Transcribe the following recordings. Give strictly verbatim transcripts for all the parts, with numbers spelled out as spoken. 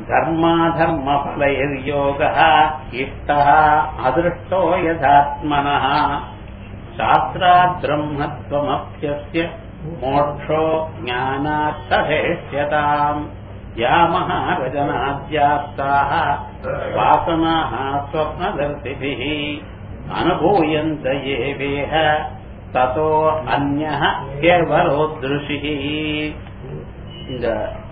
தர்மாதர்ம பலயோகः இஷ்டः அதிருஷ்டோ யதாத்மனः சாஸ்திராத் பிரம்மத்வமப்யஸ்ய மோட்சோ ஞானாத் ததேஷ்யதாம் யாமஹ ரஜனாத்யாப்தாः வாசனாः ஸ்வப்னதர்சிபிः அனுபூயந்த ஏவேஹ ததோ அன்யஹ கேவலோத்ருஷிः. இந்த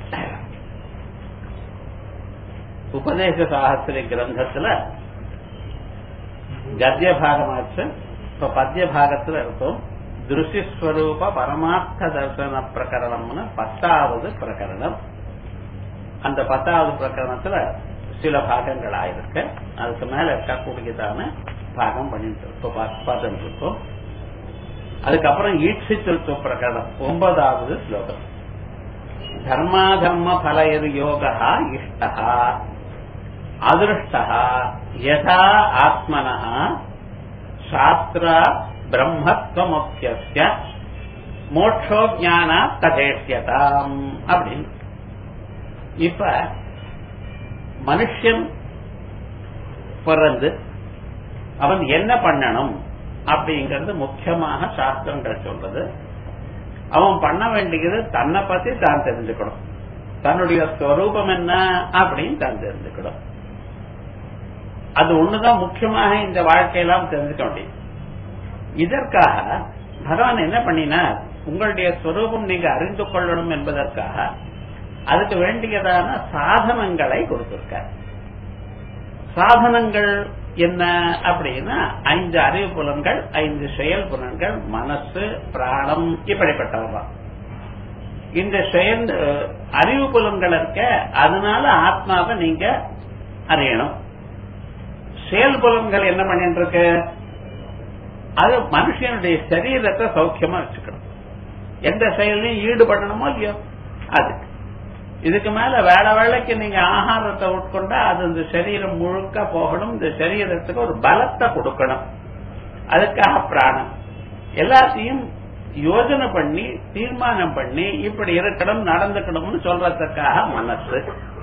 உபதேச சாஸ்திர கிரந்தத்துல கத்திய பாகமாச்சு. இப்ப பத்திய பாகத்துல இருக்கும். திருஷ்யஸ்வரூப பரமார்த்த தர்சன பிரகரணம்னு பத்தாவது பிரகரணம். அந்த பத்தாவது பிரகரணத்துல சில பாகங்கள் ஆயிருக்கு. அதுக்கு மேல இருக்கக்கூடியதான பாகம் பண்ணிட்டு பார்த்துட்டு இருக்கோம். அதுக்கப்புறம் ஈட்சித்துவ பிரகரணம் ஒன்பதாவது ஸ்லோகம். தர்மாதர்ம பலயர் யோகா இஷ்டா அதிருஷ்டா யதா ஆத்மனः சாஸ்திரா பிரம்மத்வமப்யஸ்ய மோட்சோ ஞானாத் ததேஷ்யதாம் அப்படின்னு. இப்ப மனுஷன் பிறந்து அவன் என்ன பண்ணணும் அப்படிங்கிறது முக்கியமாக சாஸ்திரங்கள் சொல்றது. அவன் பண்ண வேண்டியது தன்னை பத்தி தான் தெரிஞ்சுக்கணும். தன்னுடைய ஸ்வரூபம் என்ன அப்படின்னு தான் தெரிஞ்சுக்கணும். அது ஒண்ணுதான் முக்கியமாக இந்த வாழ்க்கையெல்லாம் தெரிஞ்சுக்க வேண்டியது. இதற்காக பகவான் என்ன பண்ணினார், உங்களுடைய ஸ்வரூபம் நீங்க அறிந்து கொள்ளணும் என்பதற்காக அதுக்கு வேண்டியதான சாதனங்களை கொடுத்திருக்கார். சாதனங்கள் என்ன அப்படின்னா ஐந்து அறிவு புலன்கள், ஐந்து செயல் புலன்கள், மனசு, பிராணம், இப்படிப்பட்டவர்கள். இந்த செயல் அறிவு புலன்கள் இருக்க, அதனால ஆத்மாவை நீங்க அறியணும். செயல் புலன்கள் என்ன பண்ணிட்டு இருக்கு, அது மனுஷனுடைய சரீரத்தை சௌக்கியமா வச்சுக்கணும். எந்த செயலையும் ஈடுபடணுமோ இல்லையோ அதுக்கு. இதுக்கு மேல வேலை வேலைக்கு நீங்க ஆகாரத்தை உட்கொண்டா அது இந்த சரீரம் முழுக்க போகணும். இந்த சரீரத்துக்கு ஒரு பலத்தை கொடுக்கணும். அதுக்காக பிராணம் எல்லாத்தையும் யோஜனை பண்ணி தீர்மானம் பண்ணி இப்படி இருக்கணும் நடந்துக்கணும்னு சொல்றதுக்காக மனசு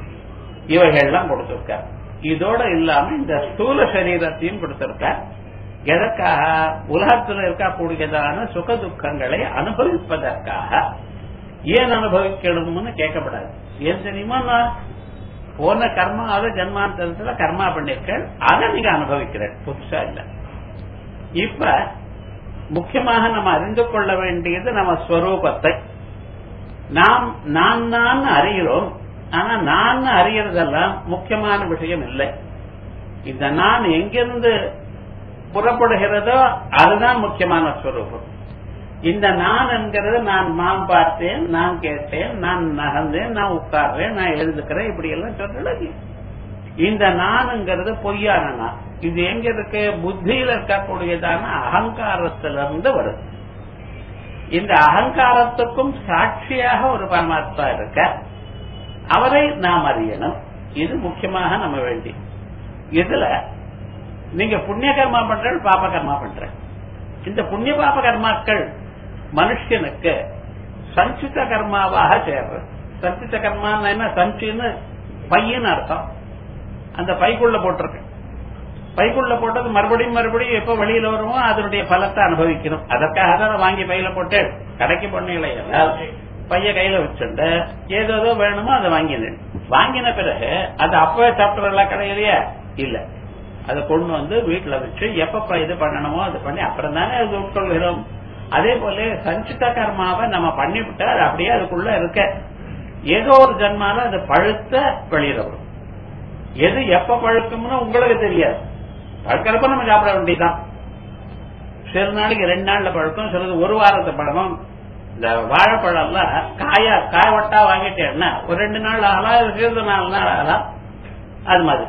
இவைகள்லாம் கொடுத்திருக்க. இதோட இல்லாம இந்த ஸ்தூல சரீரத்தையும் கொடுத்திருக்க. எதற்காக, உலகத்தில் இருக்கக்கூடியதான சுக துக்கங்களை அனுபவிப்பதற்காக. ஏன் அனுபவிக்கணும்னு கேட்கப்படாது. ஏன் தெரியுமா, போன கர்மாவை ஜன்மாந்தரத்துல கர்மா பண்ணிருக்க, அதை நீங்க அனுபவிக்கிற புதுசா இல்ல. இப்ப முக்கியமாக நம்ம அறிந்து கொள்ள வேண்டியது நம்ம ஸ்வரூபத்தை. நாம் நான் நான் அறிகிறோம். ஆனா நான் அறியறதெல்லாம் முக்கியமான விஷயம் இல்லை. இந்த நான் எங்கிருந்து புறப்படுகிறதோ அதுதான் முக்கியமான ஸ்வரூபம். இந்த நான் என்கிறது நான் மான் பார்த்தேன், நான் கேட்டேன், நான் நகர்ந்தேன், நான் உட்கார்றேன், நான் எழுதுக்கிறேன், இப்படி எல்லாம் சொல்றது. இந்த நான்ங்கிறது பொய்யான நான். இது எங்க இருக்கு, புத்தியில இருக்கக்கூடியதான அகங்காரத்திலிருந்து வருது. இந்த அகங்காரத்துக்கும் சாட்சியாக ஒரு பரமாத்மா இருக்க, அவரை நாம் அறியணும். இது முக்கியமாக நம்ம வேண்டி. இதுல நீங்க புண்ணிய கர்மா பண்ற, பாப கர்மா பண்ற. இந்த புண்ணிய பாப கர்மாக்கள் மனுஷனுக்கு சஞ்சித கர்மாவாக சேர்றது. சஞ்சித கர்மா என்ன, சஞ்சின்னு பையன்னு அர்த்தம். அந்த பைக்குள்ள போட்டிருக்கு. பைக்குள்ள போட்டது மறுபடியும் மறுபடியும் எப்ப வெளியில வருமோ அதனுடைய பலத்தை அனுபவிக்கணும். அதற்காக தான் வாங்கி பையில போட்டு கடைக்கு பொண்ணுகளை பைய கையில வச்சுட்டு ஏதோ வேணுமோ அதை வாங்கினேன். வாங்கின பிறகு அது அப்பவே சாப்பிட்றதெல்லாம் கிடையாதுயா இல்ல. அதை கொண்டு வந்து வீட்டுல வச்சு எப்ப இது பண்ணணுமோ அது பண்ணி அப்புறம் தானே அது உட்கொள்கிறோம். அதே போல சஞ்சித கர்மாவை நம்ம பண்ணிவிட்டா அது அப்படியே அதுக்குள்ள இருக்க. ஏதோ ஒரு ஜன்மால அது பழுத்த வெளியில வரும். எது எப்ப பழுக்கும்னு உங்களுக்கு தெரியாது. பழுக்கிறப்ப நம்ம சாப்பிட வேண்டியதுதான். சில நாளைக்கு ரெண்டு நாள்ல பழுக்கும், சிலது ஒரு வாரத்தை பழகும். இந்த வாழைப்பழம் எல்லாம் காயா காய வட்டா வாங்கிட்டேன்னா ஒரு ரெண்டு நாள் ஆகலாம், சேர்ந்து நாலு நாள் ஆகலாம். அது மாதிரி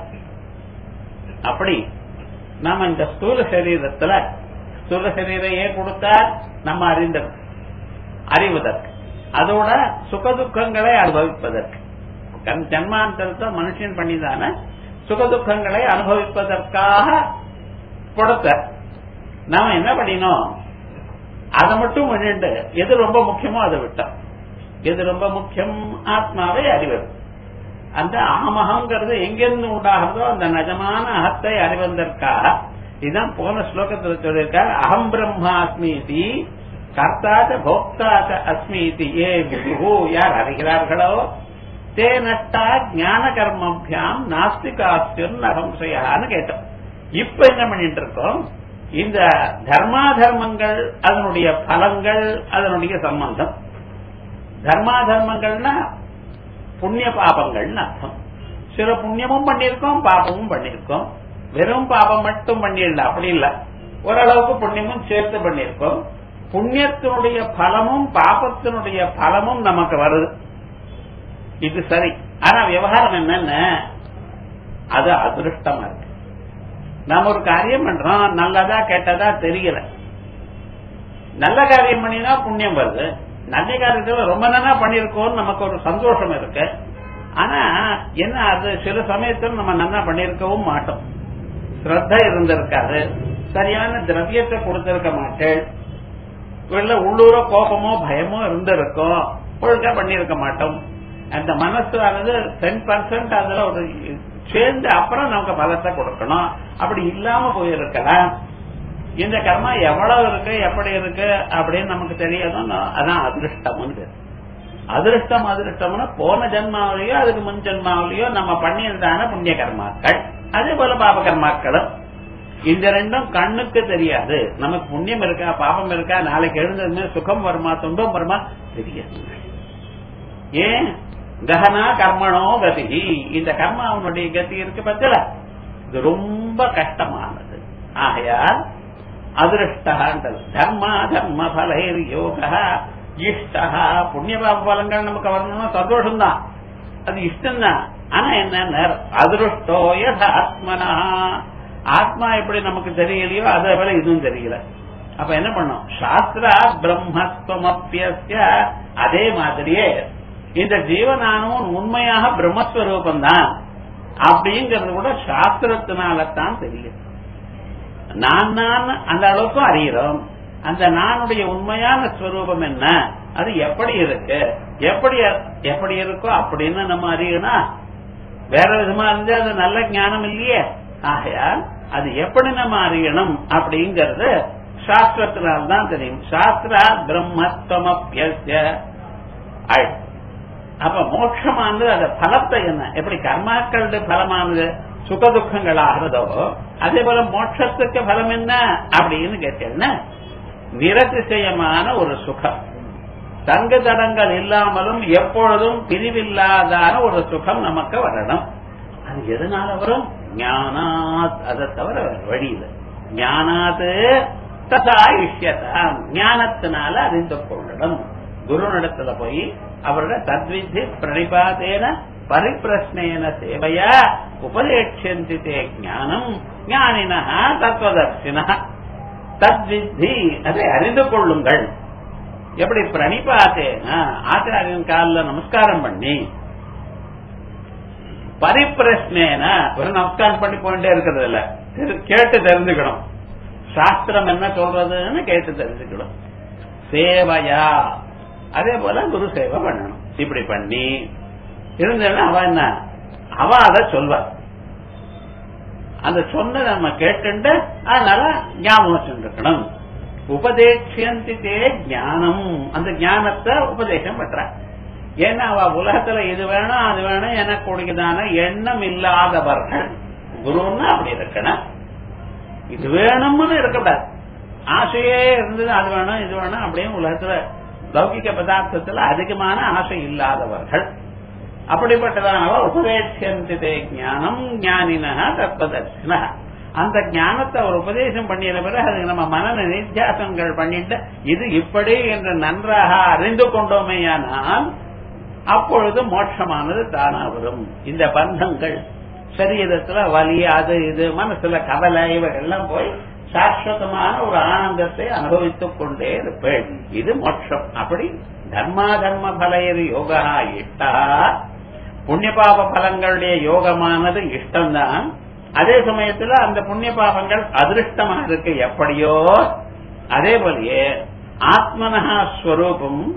அப்படி நாம இந்த ஸ்தூல சரீரத்துல ஸ்தூல சரீரம் ஏன் கொடுத்தார், நம்ம அறிந்த அறிவதற்கு, அதோட சுகதுக்கங்களை அனுபவிப்பதற்கு. ஜன்மாந்தரத்தை மனுஷன் பண்ணிதான சுகதுக்கங்களை அனுபவிப்பதற்காக கொடுத்த. நாம என்ன பண்ணினோம், அதை மட்டும் பண்ணிட்டு எது ரொம்ப முக்கியமோ அதை விட்டோம். எது ரொம்ப முக்கியம், ஆத்மாவை அறிவது. அந்த அகமகங்கிறது எங்கிருந்து உண்டாகிறதோ அந்த நிஜமான அகத்தை அறிவதற்காக இதுதான் போன ஸ்லோகத்துல சொல்லியிருக்கார். அகம் பிரம்மாஸ்மீதி கர்த்தாச்ச போக்தாச்ச அஸ்மீதி ஏ விபு யார் அறிகிறார்களோ தே நட்டா ஞான கர்மபியாம் நாஸ்திகாஸ்தியம் அகம்சயான்னு கேட்டோம். இப்ப என்ன பண்ணிட்டு இருக்கோம்? இந்த தர்மா தர்மங்கள் அதனுடைய பலங்கள் அதனுடைய சம்பந்தம். தர்மா தர்மங்கள்னா புண்ணிய பாபங்கள்னு அர்த்தம். சில புண்ணியமும் பண்ணிருக்கோம் பாபமும் பண்ணிருக்கோம். வெறும் பாபம் மட்டும் பண்ணிடல, அப்படி இல்ல, ஓரளவுக்கு புண்ணியமும் சேர்த்து பண்ணிருக்கோம். புண்ணியத்தினுடைய பலமும் பாபத்தினுடைய பலமும் நமக்கு வருது, இது சரி. ஆனா விவகாரம் என்னன்னு அது அதிருஷ்டமா இருக்கு. நாம ஒரு காரியம் பண்றோம், நல்லதா கெட்டதா தெரியல. நல்ல காரியம் பண்ணினா புண்ணியம் வருது, நல்ல காரியத்துல ரொம்ப நல்லா பண்ணிருக்கோம் நமக்கு ஒரு சந்தோஷம் இருக்கு. ஆனா என்ன அது சில சமயத்தில் நம்ம நல்லா பண்ணிருக்கவும் மாட்டோம். ஸ்ரத்த இருந்திருக்காது, சரியான திரவியத்தை கொடுத்திருக்க மாட்டேன், இல்ல உள்ளூர கோபமோ பயமோ இருந்திருக்கும், ஒழுங்கா பண்ணிருக்க மாட்டோம். அந்த மனசு ஆனது டென் பர்சன்ட் அதுல ஒரு சேர்ந்து அப்புறம் நமக்கு பலத்தை கொடுக்கணும். அப்படி இல்லாம போயிருக்கலாம். இந்த கர்மா எவ்வளவு இருக்கு எப்படி இருக்கு அப்படின்னு நமக்கு தெரியாதும். அதான் அதிருஷ்டம். அதிருஷ்டம் அதிருஷ்டம்னா போன ஜென்மாவிலேயோ அதுக்கு முன் ஜென்மாவிலேயோ நம்ம பண்ணியிருந்தான புண்ணிய கர்மாக்கள், அதே போல பாப கர்மாக்களும். இந்த ரெண்டும் கண்ணுக்கு தெரியாது. நமக்கு புண்ணியம் இருக்கா பாபம் இருக்கா, நாளைக்கு எழுந்ததுமே சுகம் வருமா துன்பம் வருமா தெரியாது. ஏன்? கஹனா கர்மனோ கதி. இந்த கர்மா அவனுடைய கதி இருக்கு பத்தில, இது ரொம்ப கஷ்டமானது. ஆகையால் அதிருஷ்டன்றது தர்மா தர்ம பலைர் யோக இஷ்டா. புண்ணிய பாப பலங்கள் நமக்கு வரணும்னா சந்தோஷம்தான், அது இஷ்டம் தான். ஆனா என்ன அதிருஷ்டோ யத ஆத்மனா, ஆத்மா எப்படி நமக்கு தெரியலையோ அதே போல இதுவும் தெரியல. அப்ப என்ன பண்ணும்? சாஸ்திரா பிரம்மஸ்வமப்பிய, அதே மாதிரியே இந்த ஜீவனானும் உண்மையாக பிரம்மஸ்வரூபம் தான் அப்படிங்கிறது கூட சாஸ்திரத்தினால்தான் தெரியும். நான் நான் அந்த அளவுக்கு அறிகிறோம். அந்த நானுடைய உண்மையான ஸ்வரூபம் என்ன, அது எப்படி இருக்கு, எப்படி எப்படி இருக்கோ அப்படின்னு நம்ம அறியணும். வேற விதமா இருந்து அது நல்ல ஞானம் இல்லையே. ஆகையால் அது எப்படி நம்ம அறியணும் அப்படிங்கறது சாஸ்திரத்தினால்தான் தெரியும். சாஸ்திரா பிரம்மத்வமப்யஸ்ய. அப்ப மோட்சமானது அது பலத்தை என்ன, எப்படி கர்மாக்களுடைய பலமானது சுகதுக்கங்கள் ஆகிறதோ அதே போல மோட்சத்துக்கு பலம் என்ன அப்படின்னு கேட்டீங்கன்னா நிரதிசயமான ஒரு சுகம், தங்கு தடங்கள் இல்லாமலும் எப்பொழுதும் பிரிவில்லாதான ஒரு சுகம் நமக்கு வரணும். அது எதனால வரும்? ஞானாத், அதை தவிர வழியில. ஞானாது ததா இஷ்யதாம், ஞானத்தினால அறிந்து கொள்ளணும். குருனிடத்துல போய் அவரோட தத்வித்தி பிரணிபாதேன பரிப்பிரஷ்னேன சேவையா உபதேட்சந்தி தே ஞானம் ஞானினா தத்துவதர்சினா. தத்வித்தி, அதை அறிந்து கொள்ளுங்கள். எப்படி? பிரணிபாத்தேனா, ஆச்சாரியன் காலில் நமஸ்காரம் பண்ணி, பரிப்பிரஷ்னேன ஒரு நமஸ்காரம் பண்ணி போயிட்டே இருக்கிறது இல்ல, கேட்டு தெரிஞ்சுக்கணும். சாஸ்திரம் என்ன சொல்றதுன்னு கேட்டு தெரிஞ்சுக்கணும். சேவையா, அதே போல குரு சேவை பண்ணணும். இப்படி பண்ணி இருந்தேன்னா அவ என்ன, அவ அதை சொல்வார். அந்த சொன்ன நம்ம கேட்டு அதனால ஞாபகம் வச்சுருக்கணும். உபதேட்சந்தி தே ஞானம், அந்த ஞானத்தை உபதேசம் பண்ற. ஏன்னா அவ உலகத்துல இது வேணும் அது வேணும் எனக்கு கொடுக்குதான எண்ணம் இல்லாதவர்கள். குருன்னா அப்படி இருக்கணும். இது வேணும்னு இருக்கக்கூடாது. ஆசையே இருந்தது, அது வேணும் இது வேணும் அப்படின்னு உலகத்துல லௌகிக பதார்த்தத்துல அதிகமான ஆசை இல்லாதவர்கள். அப்படிப்பட்டதான உபதேட்சந்தி தே ஞானம் ஞானினா தத்வதர்சினா. அந்த ஞானத்தை அவர் உபதேசம் பண்ணின பிறகு அதுக்கு நம்ம மன நித்தியாசங்கள் பண்ணிட்டு இது இப்படி என்று நன்றாக அறிந்து கொண்டோமேயானால் அப்பொழுது மோட்சமானது தானா வரும். இந்த பந்தங்கள் சரீரத்துல வலி அது இது மனசுல கவலை இவைகள்லாம் போய் சாஸ்வதமான ஒரு ஆனந்தத்தை அனுபவித்துக் கொண்டே இருப்பேன். இது மோட்சம். அப்படி தர்மா தர்ம பலையர் யோகா இஷ்டா. புண்ணிய பாப பலங்களுடைய யோகமானது இஷ்டம்தான். அதே சமயத்துல அந்த புண்ணிய பாபங்கள் அதிருஷ்டமா இருக்கு எப்படியோ அதே போலயே ஆத்மனஹா ஸ்வரூபம்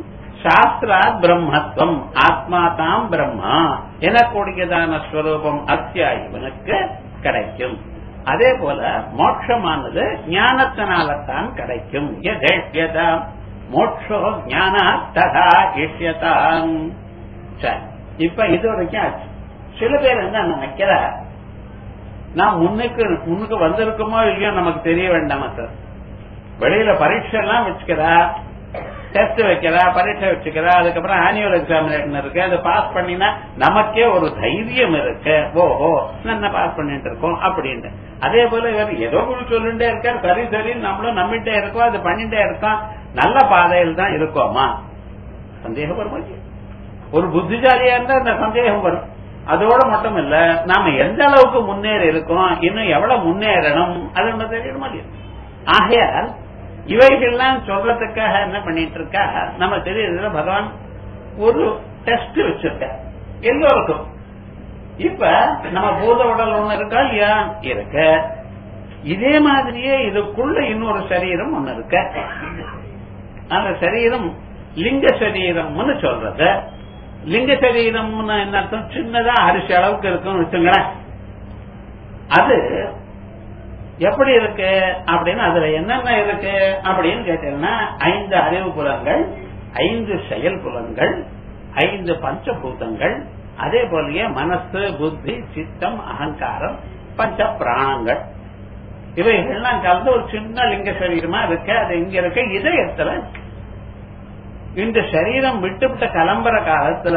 சாஸ்திராத் பிரம்மத்துவம் ஆத்மா தாம் பிரம்மா எனக்கூடியதான ஸ்வரூபம் அத்தியா இவனுக்கு கிடைக்கும். அதே போல மோட்சமானது ஞானத்தினால்தான் கிடைக்கும். மோட்சோ ஞானா ததா இஷ்யதாம். இப்ப இது வரைக்கும் ஆச்சு. சில பேர் என்ன நினைக்கிற, நான் முன்னுக்கு முன்னுக்கு வந்திருக்குமோ இல்லையோ நமக்கு தெரிய வேண்டாமா சார், வெளியில பரீட்சை எல்லாம் வச்சுக்கிறா, டெஸ்ட் வைக்கிறா, பரீட்சை வச்சுக்கிறா, அதுக்கப்புறம் ஆனுவல் எக்ஸாமினேஷன் இருக்கு, அதை பாஸ் பண்ணினா நமக்கே ஒரு தைரியம் இருக்கு, ஓஹோ என்ன பாஸ் பண்ணிட்டு இருக்கோம் அப்படின்னு. அதே போல இவர் ஏதோ ஒரு சொல்லிட்டே இருக்கார், சரி சரி நம்மளும் நம்பிட்டே இருக்கோம், அது பண்ணிட்டே இருக்கோம், நல்ல பாதையில் தான் இருக்கோமா? சந்தேகம் வரும். ஒரு புத்திசாலியா இருந்தா அந்த சந்தேகம் வரும். அதோட மட்டும் இல்ல, நாம எந்த அளவுக்கு முன்னேறி இருக்கோம், இன்னும் எவ்வளவு முன்னேறணும் அது நம்ம தெரியணுமா? ஆகையால் இவைகள்லாம் சொல்றதுக்காக என்ன பண்ணிட்டு இருக்கா, நம்ம தெரியல பகவான் ஒரு டெஸ்ட் வச்சிருக்க எல்லோருக்கும். இப்ப நம்ம பூத உடல் ஒண்ணு இருக்கா இல்லையா? இருக்க. இதே மாதிரியே இதுக்குள்ள இன்னொரு சரீரம் ஒண்ணு இருக்க. அந்த சரீரம் லிங்க சரீரம்னு சொல்றது. லிங்க சரீரம்னு என்ன அர்த்தம்? சின்னதா அரிசி அளவுக்கு இருக்குன்னு வச்சுங்களேன். அது எப்படி இருக்கு அப்படின்னு, அதுல என்னென்ன இருக்கு அப்படின்னு கேட்டீங்கன்னா, ஐந்து அறிவு புலங்கள், ஐந்து செயல் புலங்கள், ஐந்து பஞ்சபூதங்கள், அதே போலயே மனசு, புத்தி, சித்தம், அகங்காரம், பஞ்ச பிராணங்கள், இவைகள்லாம் கலந்து ஒரு சின்ன லிங்க சரீரமா இருக்கு. அது இங்க இருக்க இதயத்துல. இந்த சரீரம் விட்டுவிட்ட கிளம்புற காலத்துல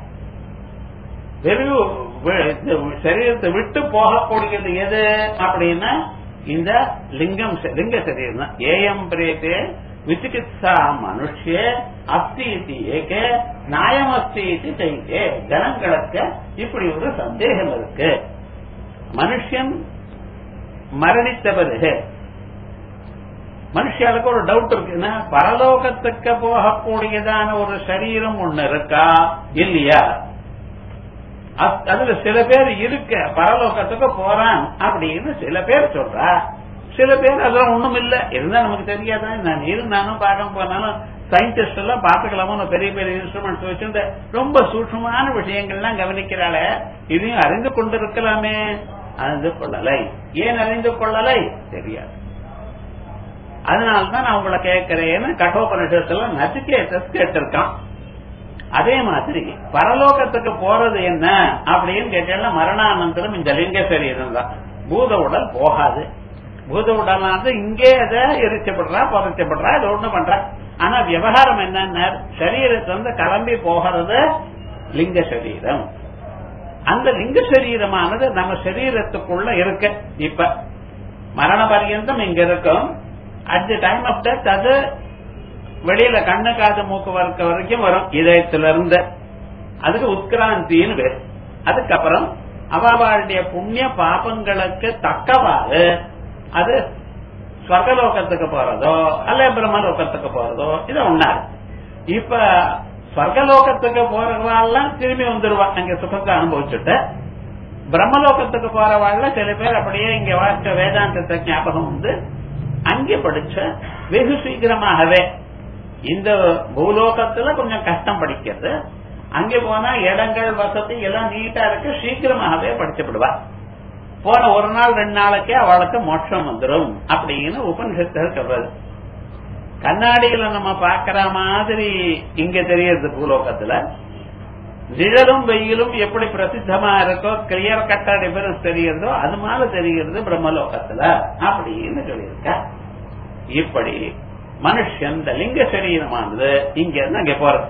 வெறும் சரீரத்தை விட்டு போகக்கூடியது எது அப்படின்னா இந்த லிங்கம், லிங்க சரீரம் தான். ஏயம் பிரேத்தே விசிகித்சா மனுஷ்ய அஸ்தி ஏகே நியாயமஸ்தி தைக்கே. ஜனங்களுக்கு இப்படி ஒரு சந்தேகம் இருக்கு. மனுஷன் மரணித்த பிறகு மனுஷாளுக்கு ஒரு டவுட் இருக்குன்னா, பரலோகத்துக்கு போகக்கூடியதான ஒரு சரீரம் ஒண்ணு இருக்கா இல்லையா? அதுல சில பேர் இருக்க பரலோகத்துக்கு போறான் அப்படின்னு சில பேர் சொல்றா. சில பேர் அதெல்லாம் ஒண்ணும் இல்ல, இருந்தா நமக்கு தெரியாதா? நான் இருந்தாலும் பார்க்க போனாலும் சயின்டிஸ்ட் எல்லாம் பாத்துக்கலாமோ, பெரிய பெரிய இன்ஸ்ட்ருமெண்ட்ஸ் வச்சு ரொம்ப சூட்சமான விஷயங்கள்லாம் கவனிக்கிறாள, இதையும் அறிந்து கொண்டிருக்கலாமே, அறிந்து கொள்ளலை. ஏன் அறிந்து கொள்ளலை தெரியாது. அதனால்தான் நான் உங்களை கேட்கிறேன்னு கட்டோபனிஷத்துல நச்சிகேதஸ் கேட்டிருக்கான். அதே மாதிரி பரலோகத்துக்கு போறது என்ன அப்படின்னு கேட்டா, மரணானந்தரம் இந்த லிங்க சரீரம் தான். பூத உடல் போகாது. பூத உடலானது இங்கே அதை எரிச்சப்படுறா, புதைச்சப்படுறா, இது ஒண்ணு பண்றா. ஆனா விவகாரம் என்னன்னா, சரீரத்தை வந்து கிளம்பி போகிறது லிங்க சரீரம். அந்த லிங்க சரீரமானது நம்ம சரீரத்துக்குள்ள இருக்க. இப்ப மரண பர்யந்தம் இங்க இருக்கும். At the time of death அது வெளியில கண்ணு காது மூக்கு வர்க்க வரைக்கும் வரும் இதயத்துல இருந்து. அதுக்கு உத்கிராந்தின்னு பேர். அதுக்கப்புறம் அவளுடைய புண்ணிய பாபங்களுக்கு தக்கவாறு அது ஸ்வர்கலோகத்துக்கு போறதோ அல்ல பிரம்மலோகத்துக்கு போறதோ இது ஒண்ணாரு. இப்ப ஸ்வர்கலோகத்துக்கு போறவாள்லாம் திரும்பி வந்துருவா, அங்க சுகத்தை அனுபவிச்சுட்டு. பிரம்மலோகத்துக்கு போறவாள்ல சில பேர் அப்படியே இங்க வாசிச்ச வேதாந்தத்தை ஞாபகம் வந்து அங்கே படிச்ச வெகு சீக்கிரமாகவே. இந்த பூலோகத்துல கொஞ்சம் கஷ்டம் படிக்கிறது, அங்கே போனா இடங்கள் வசதி எல்லாம் நீட்டா இருக்கு, சீக்கிரமாகவே படிச்சுடுவா. போன ஒரு நாள் ரெண்டு நாளைக்கே அவளுக்கு மோட்சம் வந்துடும் அப்படின்னு உபனிஷத்துகள் சொல்றது. கண்ணாடியில நம்ம பாக்கிற மாதிரி இங்க தெரியறது பூலோகத்துல. நிழலும் வெயிலும் எப்படி பிரசித்தமா இருக்கோ, கிளியர் கட்டா டிஃபரன்ஸ் தெரியறதோ அது மாதிரி தெரிகிறது பிரம்மலோகத்துல அப்படின்னு சொல்லியிருக்க. இப்படி மனுஷன் இந்த லிங்க சரீரமானது இங்க இருந்து அங்க போறது.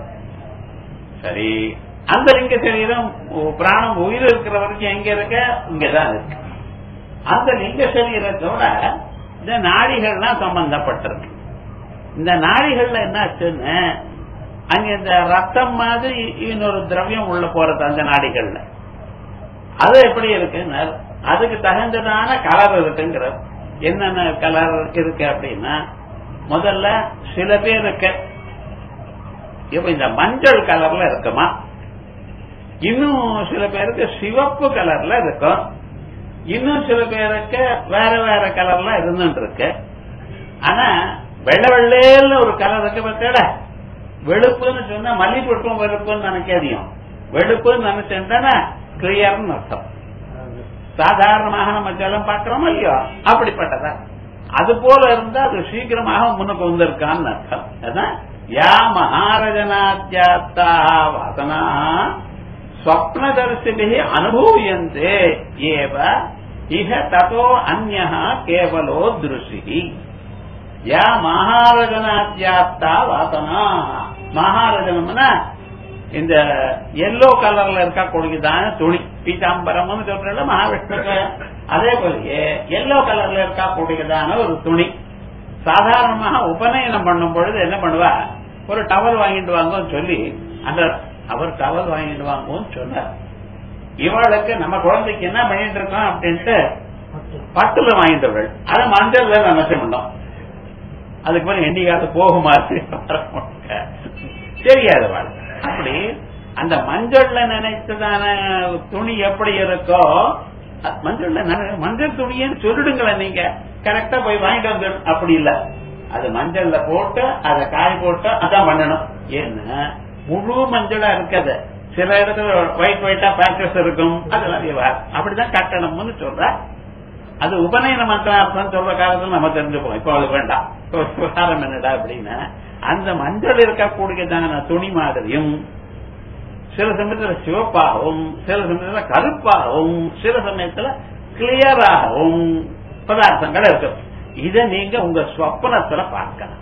சரி, அந்த லிங்க சரீரம் பிராணம் உயிர் இருக்கிற வரைக்கும் எங்க இருக்க? இங்கதான் இருக்கு. அந்த லிங்க சரீரத்தோட இந்த நாடிகள்லாம் சம்பந்தப்பட்டிருக்கு. இந்த நாடிகள்ல என்ன ஆச்சுன்னு, அங்க இந்த ரத்தம் மாதிரி இன்னொரு திரவியம் உள்ள போறது அந்த நாடிகள்ல. அது எப்படி இருக்குன்னு, அதுக்கு தகுந்ததான கலர் இருக்குங்கிற. என்னென்ன கலர் இருக்கு அப்படின்னா, முதல்ல சில பேருக்கு இப்ப இந்த மஞ்சள் கலர்ல இருக்குமா, இன்னும் சில பேருக்கு சிவப்பு கலர்ல இருக்கும், இன்னும் சில பேருக்கு வேற வேற கலர்ல இருந்துட்டு இருக்கு. ஆனா வெள்ளை வெள்ளேன்னு ஒரு கலர் இருக்கு பார்த்தா, வெளுப்புன்னு சொன்னா மல்லிப்புட்டும் வெளுப்புன்னு நினைக்காதியும். வெளுப்புன்னு நினைச்சேன்னா கிளியர்னு அர்த்தம். சாதாரணமாக நம்ம ஜலம் பார்க்கிறோம் இல்லையோ அப்படிப்பட்டதா. அது போல இருந்தா அது சீக்கிரமாக முன்னுக்கு வந்திருக்கான்னு அர்த்தம். அதான் யா மகாரஜனாத்யாத்தா வாசனா ஸ்வப்னதர்சிபிஹி அனுபூயந்தே ஏவ இஹ ததோ அன்யஹ கேவலோ திருஷிஹி. யா மகாரஜனாத்யாத்தா வாசனா. மகாரஜனம்னா இந்த எல்லோ கலர்ல இருக்கா கொடுக்குதான துணி பீதாம்பரம்னு சொல்ற மகாவிஷ்ணுக்கு அதே போலயே எல்லோ கலர்ல இருக்கா கொடுக்குதான ஒரு துணி. சாதாரணமாக உபநயனம் பண்ணும் பொழுது என்ன பண்ணுவா, ஒரு டவல் வாங்கிட்டு வாங்கன்னு சொல்லி அந்த அவர் டவல் வாங்கிட்டு வாங்கன்னு சொன்னார். இவளுக்கு நம்ம குழந்தைக்கு என்ன பண்ணிட்டு இருக்கோம் அப்படின்ட்டு பட்டுல வாங்கிட்டவள் அதை மஞ்சள் நினைச்ச பண்ணோம். அதுக்கு பிறகு எண்ணிக்காது போகுமா தெரியாது வாழ். அப்படி அந்த மஞ்சள்ல நினைச்சதான துணி எப்படி இருக்கோ மஞ்சள்ல மஞ்சள் துணின்னு சொல்லிடுங்களேன் நீங்க கரெக்டா போய் வாங்கிட்டு வந்து. அப்படி இல்ல, அது மஞ்சள்ல போட்டு அதை காய போட்டு அதான் பண்ணணும். ஏன்னா முழு மஞ்சளா இருக்காது, சில இடத்துல ஒயிட் ஒயிட்டா பேக்கஸ் இருக்கும், அதெல்லாம் அப்படிதான் கட்டணும்னு சொல்ற. அது உபநயன மந்திரம் சொல்ற காலத்துல நம்ம தெரிஞ்சுப்போம். இப்போ அது வேண்டாம், விவகாரம் என்னடா அப்படின்னா அந்த மஞ்சள் இருக்கக்கூடியதான துணி மாதிரியும் சில சமயத்துல சிவப்பாகவும் சில சமயத்துல கருப்பாகவும் சில சமயத்துல கிளியராகவும் பதார்த்தங்கள் இருக்கும். இதை நீங்க உங்க சொப்பனத்துல பார்க்கலாம்.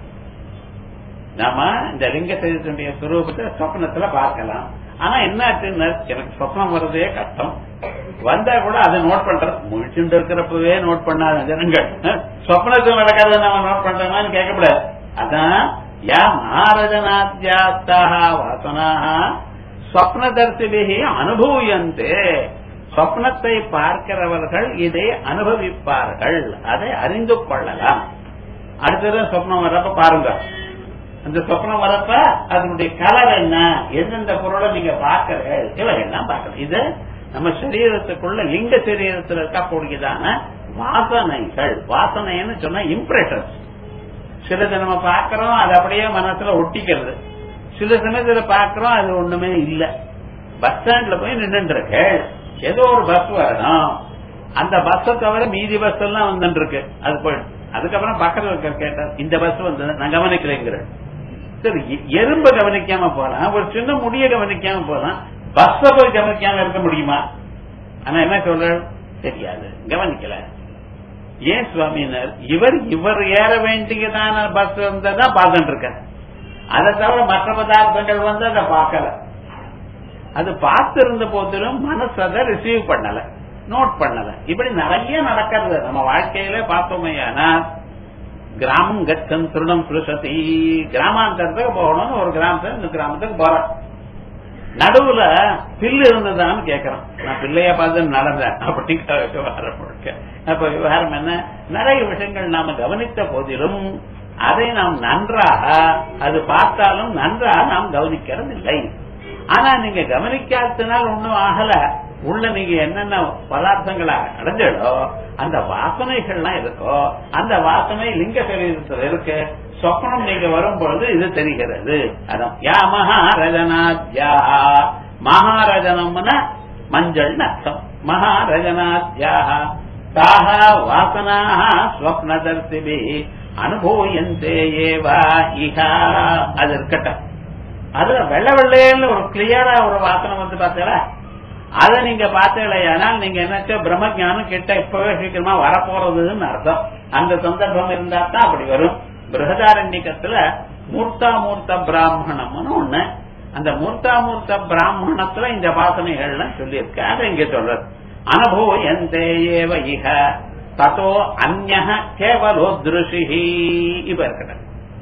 நாம இந்த லிங்க சரீரத்தினுடைய சுரூபத்தை சொப்பனத்துல பார்க்கலாம். ஆனா என்ன எனக்கு சொப்னம் வர்றதே கஷ்டம், வந்தா கூட அதை நோட் பண்றது முழிச்சுட்டு இருக்கிறப்பவே நோட் பண்ணாத ஜனங்கள் சொப்னத்தில் நடக்காத நம்ம நோட் பண்றோமான்னு கேட்கக்கூடாது. அதான் யா மகாரஜனாத்யாத்தாக வாசனாக ஸ்வப்னதர்சிபிஹி அனுபூயந்தே. சொப்னத்தை பார்க்கிறவர்கள் இதை அனுபவிப்பார்கள், அதை அறிந்து கொள்ளலாம். அடுத்தது சொப்னம் வர்றப்ப பாருங்க, அந்த சொப்னம் வரப்ப அதனுடைய கலர் என்ன, எந்தெந்த பொருளை நீங்க பார்க்கிறீர்கள் இவையெல்லாம் பார்க்கணும். இது நம்ம சரீரத்துக்குள்ள லிங்க சரீரத்தில் இருக்கக்கூடியதான வாசனைகள். வாசனைன்னு சொன்னா இம்ப்ரெஷன்ஸ். சிலது நம்ம பார்க்கிறோம் அது அப்படியே மனசுல ஒட்டிக்கிறது, சில சமயத்துல பார்க்கிறோம் அது ஒண்ணுமே இல்ல. பஸ் ஸ்டாண்ட்ல போய் நின்று இருக்கு, ஏதோ ஒரு பஸ் வரணும், அந்த பஸ்ஸை தவிர மீதி பஸ் எல்லாம் வந்துட்டு இருக்கு, அது போயிடும். அதுக்கப்புறம் பக்கத்துல கேட்டார் இந்த பஸ் வந்தது நான் கவனிக்கிறேங்கிற. சரி, எறும்ப கவனிக்காம போலாம், ஒரு சின்ன முடிய கவனிக்காம போலாம், பஸ்ஸ போய் கவனிக்காம இருக்க முடியுமா? ஆனா என்ன சொல்ற தெரியாது, கவனிக்கல. ஏன் சுவாமியினர் இவர் இவர் ஏற வேண்டியதான பஸ் வந்ததான் பார்த்துட்டு இருக்க, அதை தவிர மற்ற பதார்த்தங்கள் வந்து அதை பார்க்கல. அது பார்த்து இருந்த போதிலும் மனசு அதை ரிசீவ் பண்ணல, நோட் பண்ணல. இப்படி நிறைய நடக்கிறது நம்ம வாழ்க்கையில. பார்த்தோமையானா கிராமம் கச்சன் திருடம் சுருசதி, கிராமாந்தரத்துக்கு போகணும்னு ஒரு கிராமத்துல இந்த கிராமத்துக்கு போறோம். நடுவுல பில்லு இருந்ததான்னு கேக்குறோம். நான் பிள்ளைய பார்த்து நடந்தேன் அப்படிங்கிற விவகாரம் முழுக்க. அப்ப விவகாரம் என்ன, நிறைய விஷயங்கள் நாம கவனித்த போதிலும் அதை நாம் நன்றாக அது பார்த்தாலும் நன்றாக நாம் கவனிக்கிறது இல்லை. ஆனா நீங்க கவனிக்காததுனால் ஒன்னும் ஆகல, உள்ள நீங்க என்னென்ன பதார்த்தங்களை அடைஞ்சோ அந்த வாசனைகள்லாம் இருக்கோ, அந்த வாசனை லிங்க சரீரத்தில் இருக்கு. சொப்பனம் நீங்க வரும்பொழுது இது தெரிகிறது. அதான் யா மகாரஜனாத்யா. மகாரஜனம்னா மஞ்சள்னு அர்த்தம். மகாரஜனாத்யா தாஹ வாசனாஹ ஸ்வப்னதர்சிபி அனுபூயந்தே ஏவா இஹா. அது இருக்கட்டும், அது வெள்ள வெள்ளையில ஒரு கிளியரா ஒரு வாசனை வந்து பார்த்தீங்களா, அதை நீங்க பார்த்தீங்களேனால் நீங்க என்னச்சோ பிரம்மஜானம் கிட்ட இப்பவே சீக்கிரமா வரப்போறதுன்னு அர்த்தம். அந்த சந்தர்ப்பம் இருந்தா தான் அப்படி வரும். பிருஹதாரண்யத்துல மூர்த்தாமூர்த்த பிராமணம்னு ஒண்ணு, அந்த மூர்த்தாமூர்த்த பிராமணத்துல இந்த வாசனைகள்லாம் சொல்லியிருக்கு. அதை இங்க சொல்றது அனுபூயந்தே ஏவ இஹ ததோ அன்யஹ கேவலோ திருஷிஹி. இப்ப இருக்கட்டும்,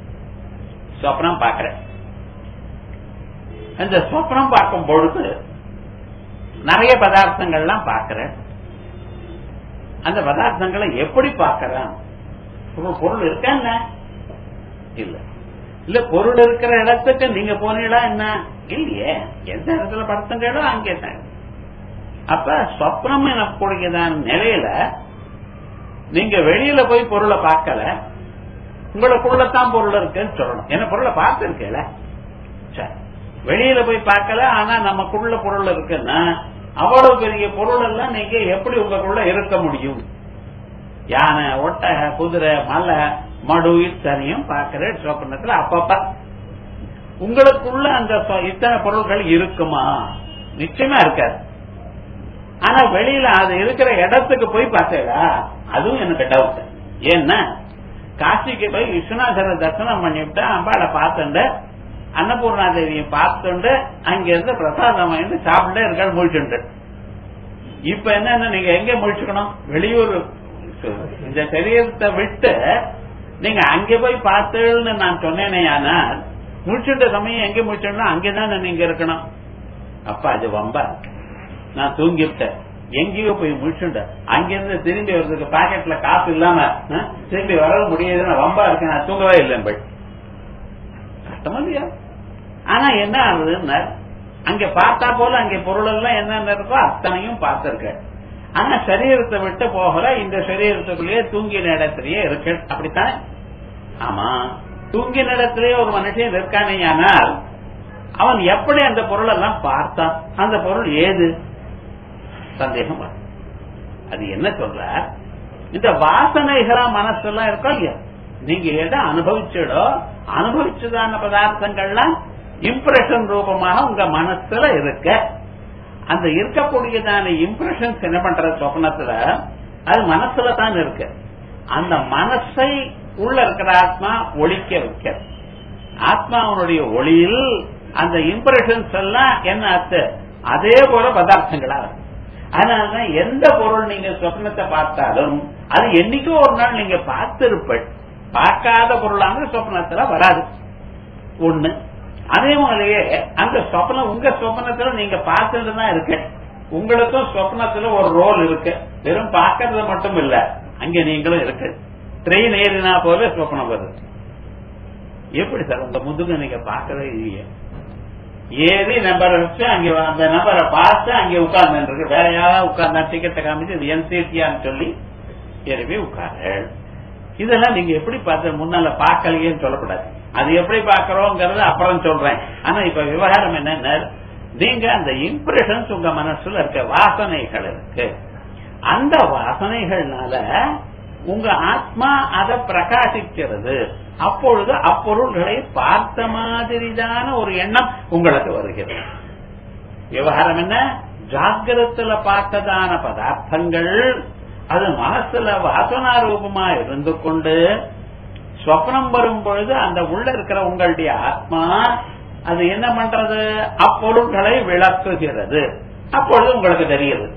சொப்னம் பார்க்கிறேன். அந்த சொப்னம் பார்க்கும் பொழுது நிறைய பதார்த்தங்கள்லாம் பார்க்கிறேன். அந்த பதார்த்தங்களை எப்படி பார்க்கிறேன்? பொருள் இருக்கா என்ன? இல்ல இல்ல பொருள் இருக்கிற இடத்துக்கு நீங்க போனீங்களா என்ன? இல்லையே, எந்த இடத்துல படுத்துங்களோ அங்கே தான். அப்ப சொப்னம் எனக்கூடியதான நிலையில நீங்க வெளியில போய் பொருளை பார்க்கல, உங்களுக்குள்ளதான் பொருள் இருக்குன்னு சொல்லணும். என்ன பொருளை பார்த்து இருக்கல, வெளியில போய் பார்க்கல, ஆனா நமக்குள்ள பொருள் இருக்குன்னா அவ்வளவு பெரிய பொருள் எல்லாம் நீங்க எப்படி உங்களுக்குள்ள இருக்க முடியும்? யானை, ஒட்டக, குதிரை, மலை, மடு இத்தனையும் பார்க்கிற சொப்பனத்துல அப்பப்ப உங்களுக்குள்ள அந்த இத்தனை பொருள்கள் இருக்குமா? நிச்சயமா இருக்காது. ஆனா வெளியில அது இருக்கிற இடத்துக்கு போய் பார்த்தா அதுவும் எனக்கு டவுட். ஏன்னா காசிக்கு போய் விஸ்வநாதரை தரிசனம் பண்ணிவிட்டு அம்பாளை பார்த்துண்டு அன்னபூர்ணா தேவியை பார்த்துண்டு அங்கிருந்து பிரசாதம் வாங்கி சாப்பிட்டே இருக்க முழிச்சுண்டு. இப்ப என்ன, நீங்க எங்க முழிச்சுக்கணும்? வெளியூர் இந்த சரீரத்தை விட்டு நீங்க அங்க போய் பார்த்துன்னு நான் சொன்னேனே, ஆனால் முடிச்சுட்ட சமயம் எங்க முடிச்சோம்னா அங்கேதான் நீங்க இருக்கணும். அப்ப அது வம்பா இருக்கு. நான் தூங்கிவிட்டேன், எங்கேயோ போய் முடிச்சுட்ட, அங்கிருந்து திரும்பி வர்றதுக்கு பாக்கெட்ல காசு இல்லாம திரும்பி வர முடியாதுன்னு வம்பா இருக்கு. நான் தூங்கவே இல்லை, கஷ்டமா இல்லையா? ஆனா என்ன ஆகுதுன்னா அங்க பார்த்தா போல அங்க பொருள் எல்லாம் என்னென்ன இருக்கோ அத்தனையும் பார்த்திருக்க. ஆனா சரீரத்தை விட்டு போகல, இந்த சரீரத்துக்குள்ளேயே தூங்கின இடத்திலேயே இருக்கு. அப்படித்தானே? ஆமா, தூங்கின இடத்திலேயே ஒரு மனுஷன் இருக்கானே, ஆனால் அவன் எப்படி அந்த பொருள் எல்லாம் பார்த்தான்? அந்த பொருள் ஏது? சந்தேகம். அது என்ன சொல்ற, இந்த வாசனைகளா மனசெல்லாம் இருக்கோ இல்லையா, நீங்க எதை அனுபவிச்சடோ அனுபவிச்சதான பதார்த்தங்கள்லாம் இம்ப்ரெஷன் ரூபமாக உங்க மனசுல இருக்க. அந்த இருக்கக்கூடியதான இம்ப்ரெஷன்ஸ் என்ன பண்ற சொப்னத்துல அது மனசுல தான் இருக்கு. அந்த மனசை உள்ள இருக்கிற ஆத்மா ஒழிக்க வைக்க, ஆத்மாவுடைய ஒளியில் அந்த இம்ப்ரெஷன்ஸ் எல்லாம் என்ன ஆச்சு, அதே போல பதார்த்தங்களா இருக்கு. அதனாலதான் எந்த பொருள் நீங்க சொப்னத்தை பார்த்தாலும் அது என்னைக்கோ ஒரு நாள் நீங்க பார்த்திருப்ப, பார்க்காத பொருளான சொப்னத்துல வராது ஒண்ணு. அதே மாதிரியே அந்த சொப்னம் உங்க சொப்னத்துல நீங்க பார்த்துட்டு தான் இருக்கு. உங்களுக்கும் சொப்னத்துல ஒரு ரோல் இருக்கு, வெறும் பார்க்கறது மட்டும் இல்ல, அங்க நீங்களும் இருக்கு. ட்ரெயின் ஏறினா போல சொப்னம் வருது. எப்படி சார் உங்க முதுகு நீங்க பார்க்கவே இல்லையே? ஏறி நம்பரை வச்சு அங்க அந்த நம்பரை பார்த்து அங்கே உட்கார்ந்து இருக்கு. வேற யாராவது உட்கார்ந்தா டிக்கெட்டை காமிச்சு இது என்சிடியான்னு சொல்லி ஏறவே உட்காரு. இதெல்லாம் நீங்க எப்படி பார்த்து முன்னால பார்க்கலையேன்னு சொல்லக்கூடாது. அது எப்படி பார்க்கிறோங்கிறது அப்புறம் சொல்றேன். ஆனா இப்ப விவகாரம் என்ன, நீங்க அந்த இம்ப்ரெஷன்ஸ் உங்க மனசுல இருக்க வாசனைகள் இருக்கு. அந்த வாசனைகள்னால உங்க ஆத்மா அதை பிரகாசிக்கிறது. அப்பொழுது அப்பொருள்களை பார்த்த மாதிரிதான ஒரு எண்ணம் உங்களுக்கு வருகிறது. விவகாரம் என்ன, ஜாகிரத்துல பார்த்ததான பதார்த்தங்கள் அது மனசுல வாசனா ரூபமா இருந்து கொண்டு சொப்னம் வரும் பொழுது அந்த உள்ள இருக்கிற உங்களுடைய ஆத்மா அது என்ன பண்றது, அப்பொருள்களை விளக்குகிறது. அப்பொழுது உங்களுக்கு தெரியுது.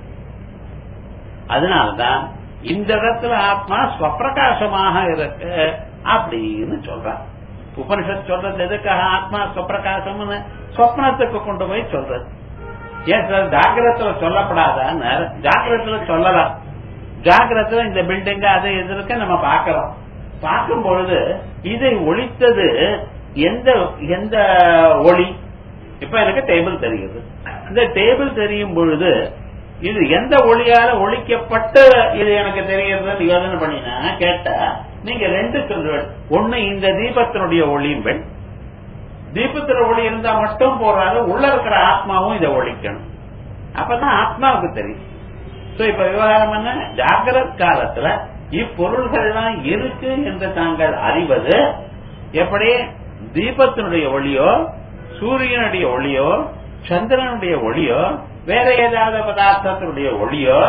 அதனால்தான் இந்த இடத்துல ஆத்மா ஸ்வப்பிரகாசமாக இருக்கு அப்படின்னு சொல்றான். உபனிஷத் சொல்றது எதுக்காக ஆத்மா ஸ்வப்பிரகாசம்னு சொப்னத்துக்கு கொண்டு போய் சொல்றது. ஏன் சார் ஜாகிரத்துல சொல்லப்படாதான்னு? ஜாகிரத்துல சொல்லலாம். ஜாகிரத்துல இந்த பில்டிங் அதை எதிர்க்க நம்ம பாக்கிறோம். பார்க்கும் பொழுது இதை ஒளித்தது எந்த எந்த ஒளி? இப்ப எனக்கு டேபிள் தெரியுது. இந்த டேபிள் தெரியும் பொழுது இது எந்த ஒளியால ஒழிக்கப்பட்டு இது எனக்கு தெரியுதுன்னு யோசனை பண்ணினா கேட்டா நீங்க ரெண்டு சொல்லுவேன். ஒண்ணு இந்த தீபத்தினுடைய ஒளியும்பெண், தீபத்துல ஒளி இருந்தா மட்டும் போறாது, உள்ள இருக்கிற ஆத்மாவும் இதை ஒழிக்கணும். அப்பதான் ஆத்மாவுக்கு தெரியும். இப்ப விவகாரம் என்ன, ஜாகிரத் காலத்துல இப்பொருள்கள்லாம் இருக்கு என்று தாங்கள் அறிவது எப்படி? தீபத்தினுடைய ஒளியோ, சூரியனுடைய ஒளியோ, சந்திரனுடைய ஒளியோ, வேற ஏதாவது பதார்த்தத்தினுடைய ஒளியோ,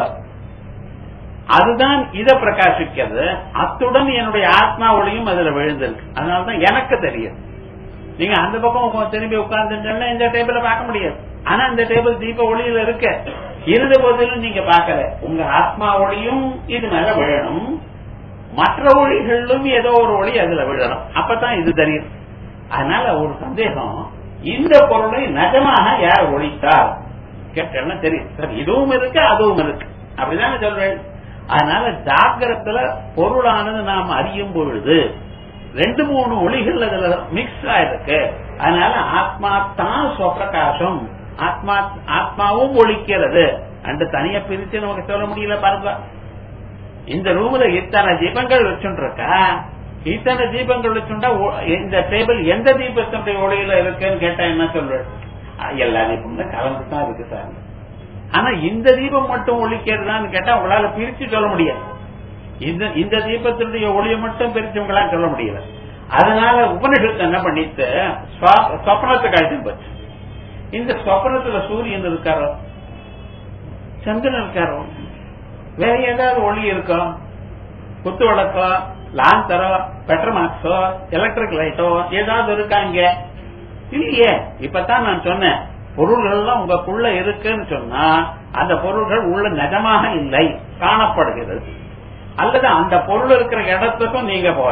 அதுதான் இதை பிரகாசிக்கிறது. அத்துடன் என்னுடைய ஆத்மா ஒளியும் அதுல விழுந்திருக்கு. அதனாலதான் எனக்கு தெரியும். நீங்க அந்த பக்கம் திரும்பி உட்கார்ந்து இந்த டேபிள பார்க்க முடியாது. ஆனா இந்த டேபிள் தீப ஒளியில இருக்க இருந்த போதிலும் நீங்க பாக்கல. உங்க ஆத்மா ஒளியும் இது மேல விழணும், மற்ற ஒளிகளும் ஏதோ ஒரு ஒளி அதுல விழணும். அப்பதான் இது தெரியும். அதனால ஒரு சந்தேகம், இந்த பொருளை நிஜமாக யார் ஒழித்தார் கேட்டா தெரியும் சார். இதுவும் இருக்கு அதுவும் இருக்கு, அப்படிதானே சொல்றேன். அதனால ஜாகிரத்துல பொருளானது நாம் அறியும் பொழுது ரெண்டு மூணு ஒளிகள் அதுல மிக்ஸ் ஆயிருக்கு. அதனால ஆத்மா தான் ஸ்வப்பிரகாசம், ஆத்மா ஆத்மாவும் ஒழிக்கிறது. அண்டு தனியா பிரிச்சு நமக்கு சொல்ல முடியல பாருங்க. இந்த ரூம்ல இத்தனை தீபங்கள் வச்சுருக்கா, இத்தனை தீபங்கள் வச்சுட்டா இந்த டேபிள் எந்த தீபத்தினுடைய ஒளியில இருக்குன்னு கேட்டா என்ன சொல்ற? எல்லா தீபமும் கலந்துதான் இருக்கு சார். ஆனா இந்த தீபம் மட்டும் ஒழிக்கிறதான்னு கேட்டா உங்களால பிரிச்சு சொல்ல முடியாது. இந்த இந்த தீபத்தினுடைய ஒளியை மட்டும் பிரிச்சு உங்களால சொல்ல முடியல. அதனால உபனிஷத்து என்ன பண்ணிட்டு சொப்னத்தை கழிச்சு போச்சு. இந்த சொப்னத்துல சூரியன் இருக்காரோ, சந்திரன் இருக்காரோ, வேற ஏதாவது ஒளி இருக்கோ, குத்து விளக்கோ, லாந்தரோ, பெட்ரோமாக்ஸோ, எலக்ட்ரிக் லைட்டோ ஏதாவது இருக்காங்க? இல்லையே. இப்பதான் நான் சொன்னேன், பொருள்கள் உங்களுக்குள்ள இருக்குன்னு சொன்னா அந்த பொருள்கள் உள்ள நிஜமாக இல்லை, காணப்படுகிறது. அல்லது அந்த பொருள் இருக்கிற இடத்துக்கும் நீங்க போல.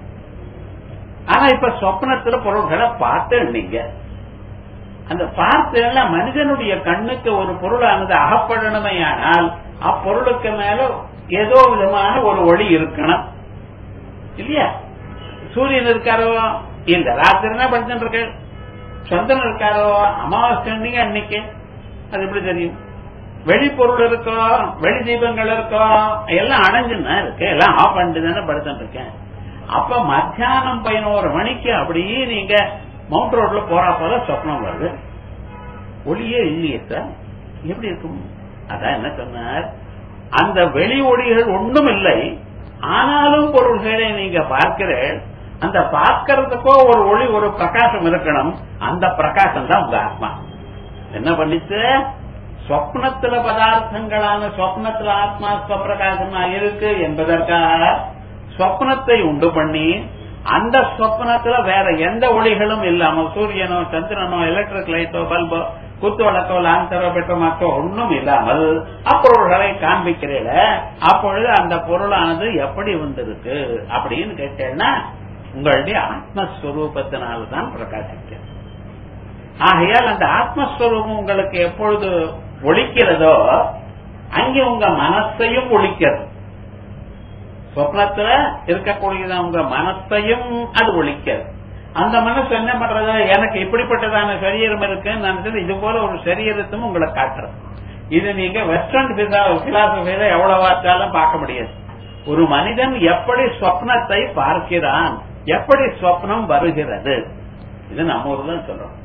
ஆனா இப்ப சொப்னத்துல பொருள்களை பார்த்து நீங்க அந்த பார்த்து மனிதனுடைய கண்ணுக்கு ஒரு பொருளானது அகப்படணுமே, ஆனால் அப்பொருளுக்கு மேல ஏதோ விதமான ஒரு ஒளி இருக்கணும் இல்லையா? சூரியன் இருக்காரோ இல்ல, ராத்திரினா படிச்சுட்டு இருக்க. சந்திரன் இருக்காரோ, அமாவாசை அன்னைக்கு, அது எப்படி தெரியும்? வெளிப்பொருள் இருக்கோ, வெளி தீபங்கள் இருக்கோ, எல்லாம் அணைஞ்சுன்னா இருக்கு, எல்லாம் ஆஃப் பண்ணிட்டு தானே படுத்துட்டு இருக்கேன். அப்ப மத்தியானம் பதினோரு மணிக்கு அப்படியே நீங்க மவுண்ட் ரோட்ல போறா போல சொப்னம் வருது, ஒளியே இல்லையே சார், எப்படி இருக்கும்? அதான் என்ன சொன்னார், அந்த வெளி ஒளிகள் ஒன்றும் இல்லை, ஆனாலும் பொருள்களை நீங்க பார்க்கிறேன். அந்த பார்க்கறதுக்கோ ஒரு ஒளி, ஒரு பிரகாசம் இருக்கணும். அந்த பிரகாசம் தான் உங்க ஆத்மா. என்ன பண்ணிச்சு? சொப்னத்துல பதார்த்தங்களான சொப்னத்துல ஆத்மா ஸ்வப்பிரகாசமா இருக்கு என்பதற்காக சொப்னத்தை உண்டு பண்ணி, அந்த சொப்னத்துல வேற எந்த ஒளிகளும் இல்லாமல், சூரியனோ சந்திரனோ எலக்ட்ரிக் லைட்டோ பல்போ குத்து வழக்கோ லாந்தரோ பெட்ரோமாக்கோ ஒன்றும் இல்லாமல் அப்பொருள்களை காண்பிக்கிறீல. அப்பொழுது அந்த பொருளானது எப்படி வந்திருக்கு அப்படின்னு கேட்டேன்னா உங்களுடைய ஆத்மஸ்வரூபத்தினால்தான் பிரகாசிக்க. ஆகையால் அந்த ஆத்மஸ்வரூபம் உங்களுக்கு எப்பொழுது ஒழிக்கிறதோ அங்கே உங்க மனசையும் ஒழிக்கிறது. சொப்னத்துல இருக்கக்கூடியது உங்க மனசையும் அது ஒழிக்கிறது. அந்த மனசு என்ன பண்றது? எனக்கு இப்படிப்பட்டதான சரீரம் இருக்குன்னு நினைச்சது இது போல ஒரு சரீரத்தும் உங்களை காட்டுறது. இது நீங்க வெஸ்டர்ன் பிலாசபியில எவ்வளவு பார்த்தாலும் பார்க்க முடியாது. ஒரு மனிதன் எப்படி சொப்னத்தை பார்க்கிறான், எப்படி சொப்னம் வருகிறது, இது நம்ம ஊர் தான் சொல்றோம்.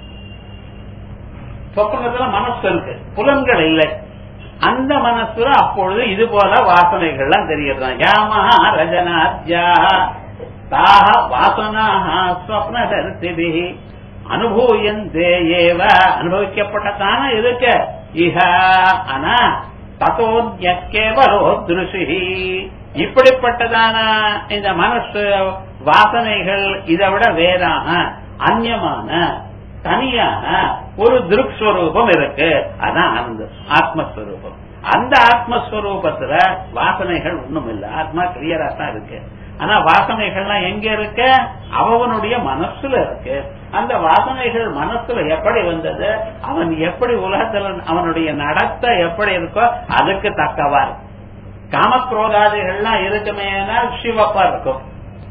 சொப்னத்துல மனசு இருக்கு, புலன்கள் இல்லை. அந்த மனசுல அப்பொழுது இது போல வாசனைகள்லாம் தெரியுது. யாமஹா ரஜனாத்யா தாஹ வாசனாஹ ஸ்வப்னதர்த்திபிஹி அனுபூயந்தே ஏவ, அனுபவிக்கப்பட்டதான இருக்கு. இஹ ஆனா ததோன்யக்கேவலோ திருஷிஹி, இப்படிப்பட்டதான இந்த மனசு வாசனைகள் இதை விட வேறான அந்நியமான தனியான ஒரு திருக்ஸ்வரூபம் இருக்கு. அதான் அந்த ஆத்மஸ்வரூபம். அந்த ஆத்மஸ்வரூபத்துல வாசனைகள் ஒண்ணும் இல்லை, ஆத்மா கிளியரா தான் இருக்கு. ஆனா வாசனைகள்லாம் எங்க இருக்கு? அவனுடைய மனசுல இருக்கு. அந்த வாசனைகள் மனசுல எப்படி வந்தது, அவன் எப்படி உலகத்துல அவனுடைய நடத்தை எப்படி இருக்கோ அதுக்கு தக்கவா இருக்கு. காமக்ரோதாதிகள்லாம் இருக்குமே சிவப்பா இருக்கும்.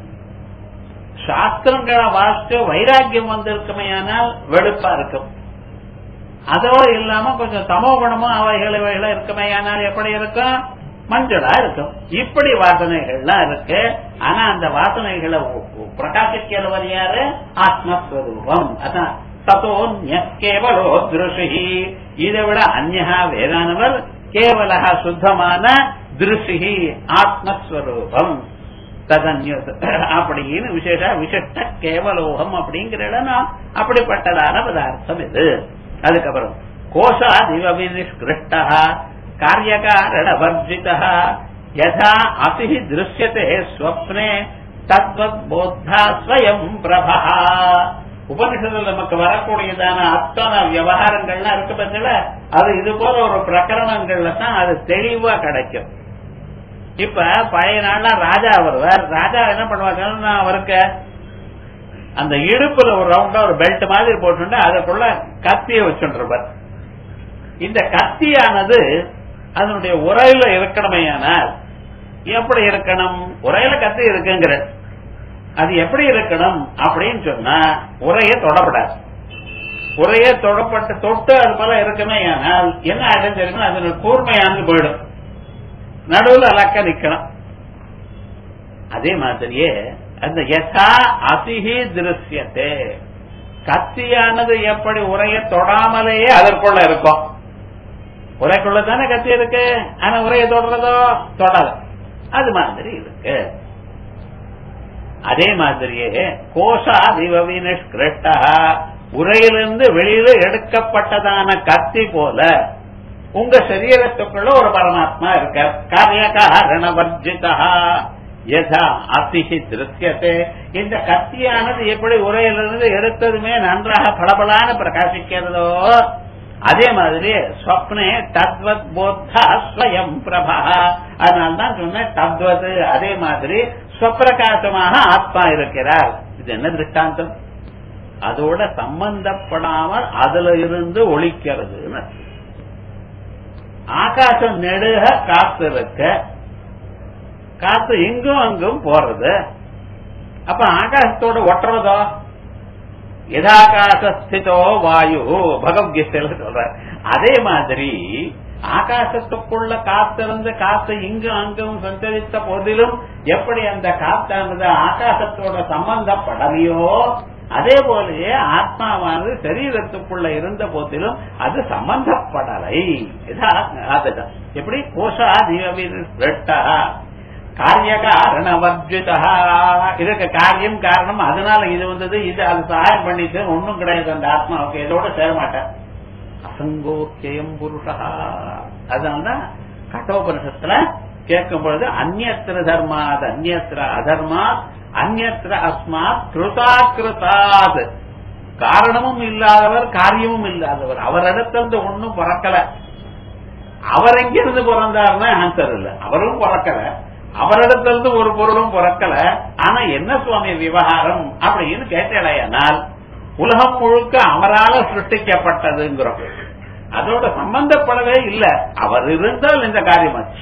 சாஸ்திரங்களை வாசிச்சு வைராக்கியம் வந்திருக்குமையானால் வெளுப்பா இருக்கும். அதோடு இல்லாம கொஞ்சம் தமோ குணமும் அவைகள் இவைகளா இருக்குமையானால் எப்படி இருக்கும்? மஞ்சளா இருக்கும். இப்படி வாசனைகள்லாம் இருக்கு. ஆனா அந்த வாசனைகளை பிரகாசிக்கிறவர் யாரு? ஆத்மஸ்வரூபம். அதான் ததோன்யக்கேவலோ திருஷி, இதை விட அந்யஹா வேதானவர் கேவலஹா சுத்தமான திருஷி ஆத்மஸ்வரூபம் ததன்ய அப்படின்னு விசேஷ விசிஷ்ட கேவலோகம் அப்படிங்கிற இடம் அப்படிப்பட்டதான பதார்த்தம் இது. அதுக்கப்புறம் கோஷாதிவவிநிஷ்கிருஷ்டா காரியகாரணவர்ஜிதா யதா அசிஹி திருஷ்யதே ஸ்வப்னே தத்வத் போத்தா ஸ்வயம் பிரபா. உபனிஷத்துல நமக்கு வரக்கூடியதான அத்தனை விவகாரங்கள்லாம் இருக்கு பட்சல அது இது போல ஒரு பிரகரணங்கள்ல தான் அது தெளிவா கிடைக்கும். இப்ப பழைய நாள்ல ராஜா வருவார். ராஜா என்ன பண்ணுவாங்க, அவருக்கு அந்த இடுப்புல ஒரு ரவுண்டா ஒரு பெல்ட் மாதிரி போட்டு அதுக்குள்ள கத்திய வச்சுருப்பார். இந்த கத்தியானது அதனுடைய உரையில இருக்கணுமையானால் எப்படி இருக்கணும்? உரையில கத்தி இருக்குங்கிற அது எப்படி இருக்கணும் அப்படின்னு சொன்னா உரைய தொடப்படாது. உரைய தொடப்பட்டு தொட்டு அது போல இருக்குமே, ஆனால் என்ன ஆயிடும் தெரியுமா, அதனுடைய கூர்மையானது போயிடும், நடுவில் அலக்க நிக்கணும். அதே மாதிரியே அந்த யதா அசிஹி திருஷ்யத்தே கத்தியானது எப்படி உரைய தொடாமலேயே அதற்குள்ள இருக்கும். உரைக்குள்ள தானே கத்தி இருக்கு, ஆனா உரைய தொடுறதோ தொடல. அது மாதிரி இருக்கு. அதே மாதிரியே கோஷா திவவினிஷ்கிருஷ்டா உரையிலிருந்து வெளியில எடுக்கப்பட்டதான கத்தி போல உங்க சரீரத்துக்குள்ள ஒரு பரமாத்மா இருக்க. காரியகாரணவர்ஜிதா யதா அசிஹி திருஷ்யத்தே. இந்த கத்தியானது எப்படி உரையிலிருந்து எடுத்ததுமே நன்றாக பளபளான பிரகாசிக்கிறதோ அதே மாதிரி ஸ்வப்னே தத்வத் போத்தா ஸ்வயம் பிரபா. அதனால்தான் சொன்ன தத்வது அதே மாதிரி ஸ்வப்பிரகாசமாக ஆத்மா இருக்கிறார். இது என்ன திருஷ்டாந்தம்? அதோட சம்பந்தப்படாமல் அதுல இருந்து ஒளிக்கிறது. ஆகாசம் நெடுக காத்து இருக்க, காத்து எங்கும் அங்கும் போறது. அப்ப ஆகாசத்தோட ஒட்டுறதோ யதாகாசஸ்திதோ வாயு பகவத்கீதையில சொல்ற. அதே மாதிரி ஆகாசத்துக்குள்ள காத்திருந்து காத்து இங்கு அங்கும் சஞ்சரித்த போதிலும் எப்படி அந்த காத்தானது ஆகாசத்தோட சம்பந்தப்படலையோ அதே போலயே ஆத்மாவானது சரீரத்துக்குள்ள இருந்த போதிலும் அது சம்பந்தப்படலை. அதுதான் எப்படி கோஷா தீவிரட்டா காரியகாரணவர்ஜிதா. இதுக்கு காரியம் காரணம் அதனால இது வந்தது, இது அது சகாயம் பண்ணிட்டு ஒன்னும் கிடையாது அந்த ஆத்மாவுக்கு. இதோட சேர மாட்டேன். அசங்கோக்கியம் புருஷா. அதனால்தான் கட்டோபனிஷத்துல கேட்கும் பொழுது அந்நியத்திர தர்மாத் அந்நியத்திர அதர்மாத் அந்நியத்திர அஸ்மாத் கிருதாகிருதாத். காரணமும் இல்லாதவர் காரியமும் இல்லாதவர். அவரிடத்திலிருந்து ஒன்னும் பிறக்கல. அவர் எங்கிருந்து பிறந்தாருன்னா ஆன்சர் இல்ல. அவரும் பிறக்கல, அவரிடத்திலிருந்து ஒரு பொருளும் பிறக்கல. ஆனா என்ன சுவாமி விவகாரம் அப்படின்னு கேட்டலையானால் உலகம் முழுக்க அவரால சிருஷ்டிக்கப்பட்டதுங்கிறோம். அதோட சம்பந்தப்படவே இல்லை. அவர் இருந்தால் இந்த காரியம் ஆச்சு.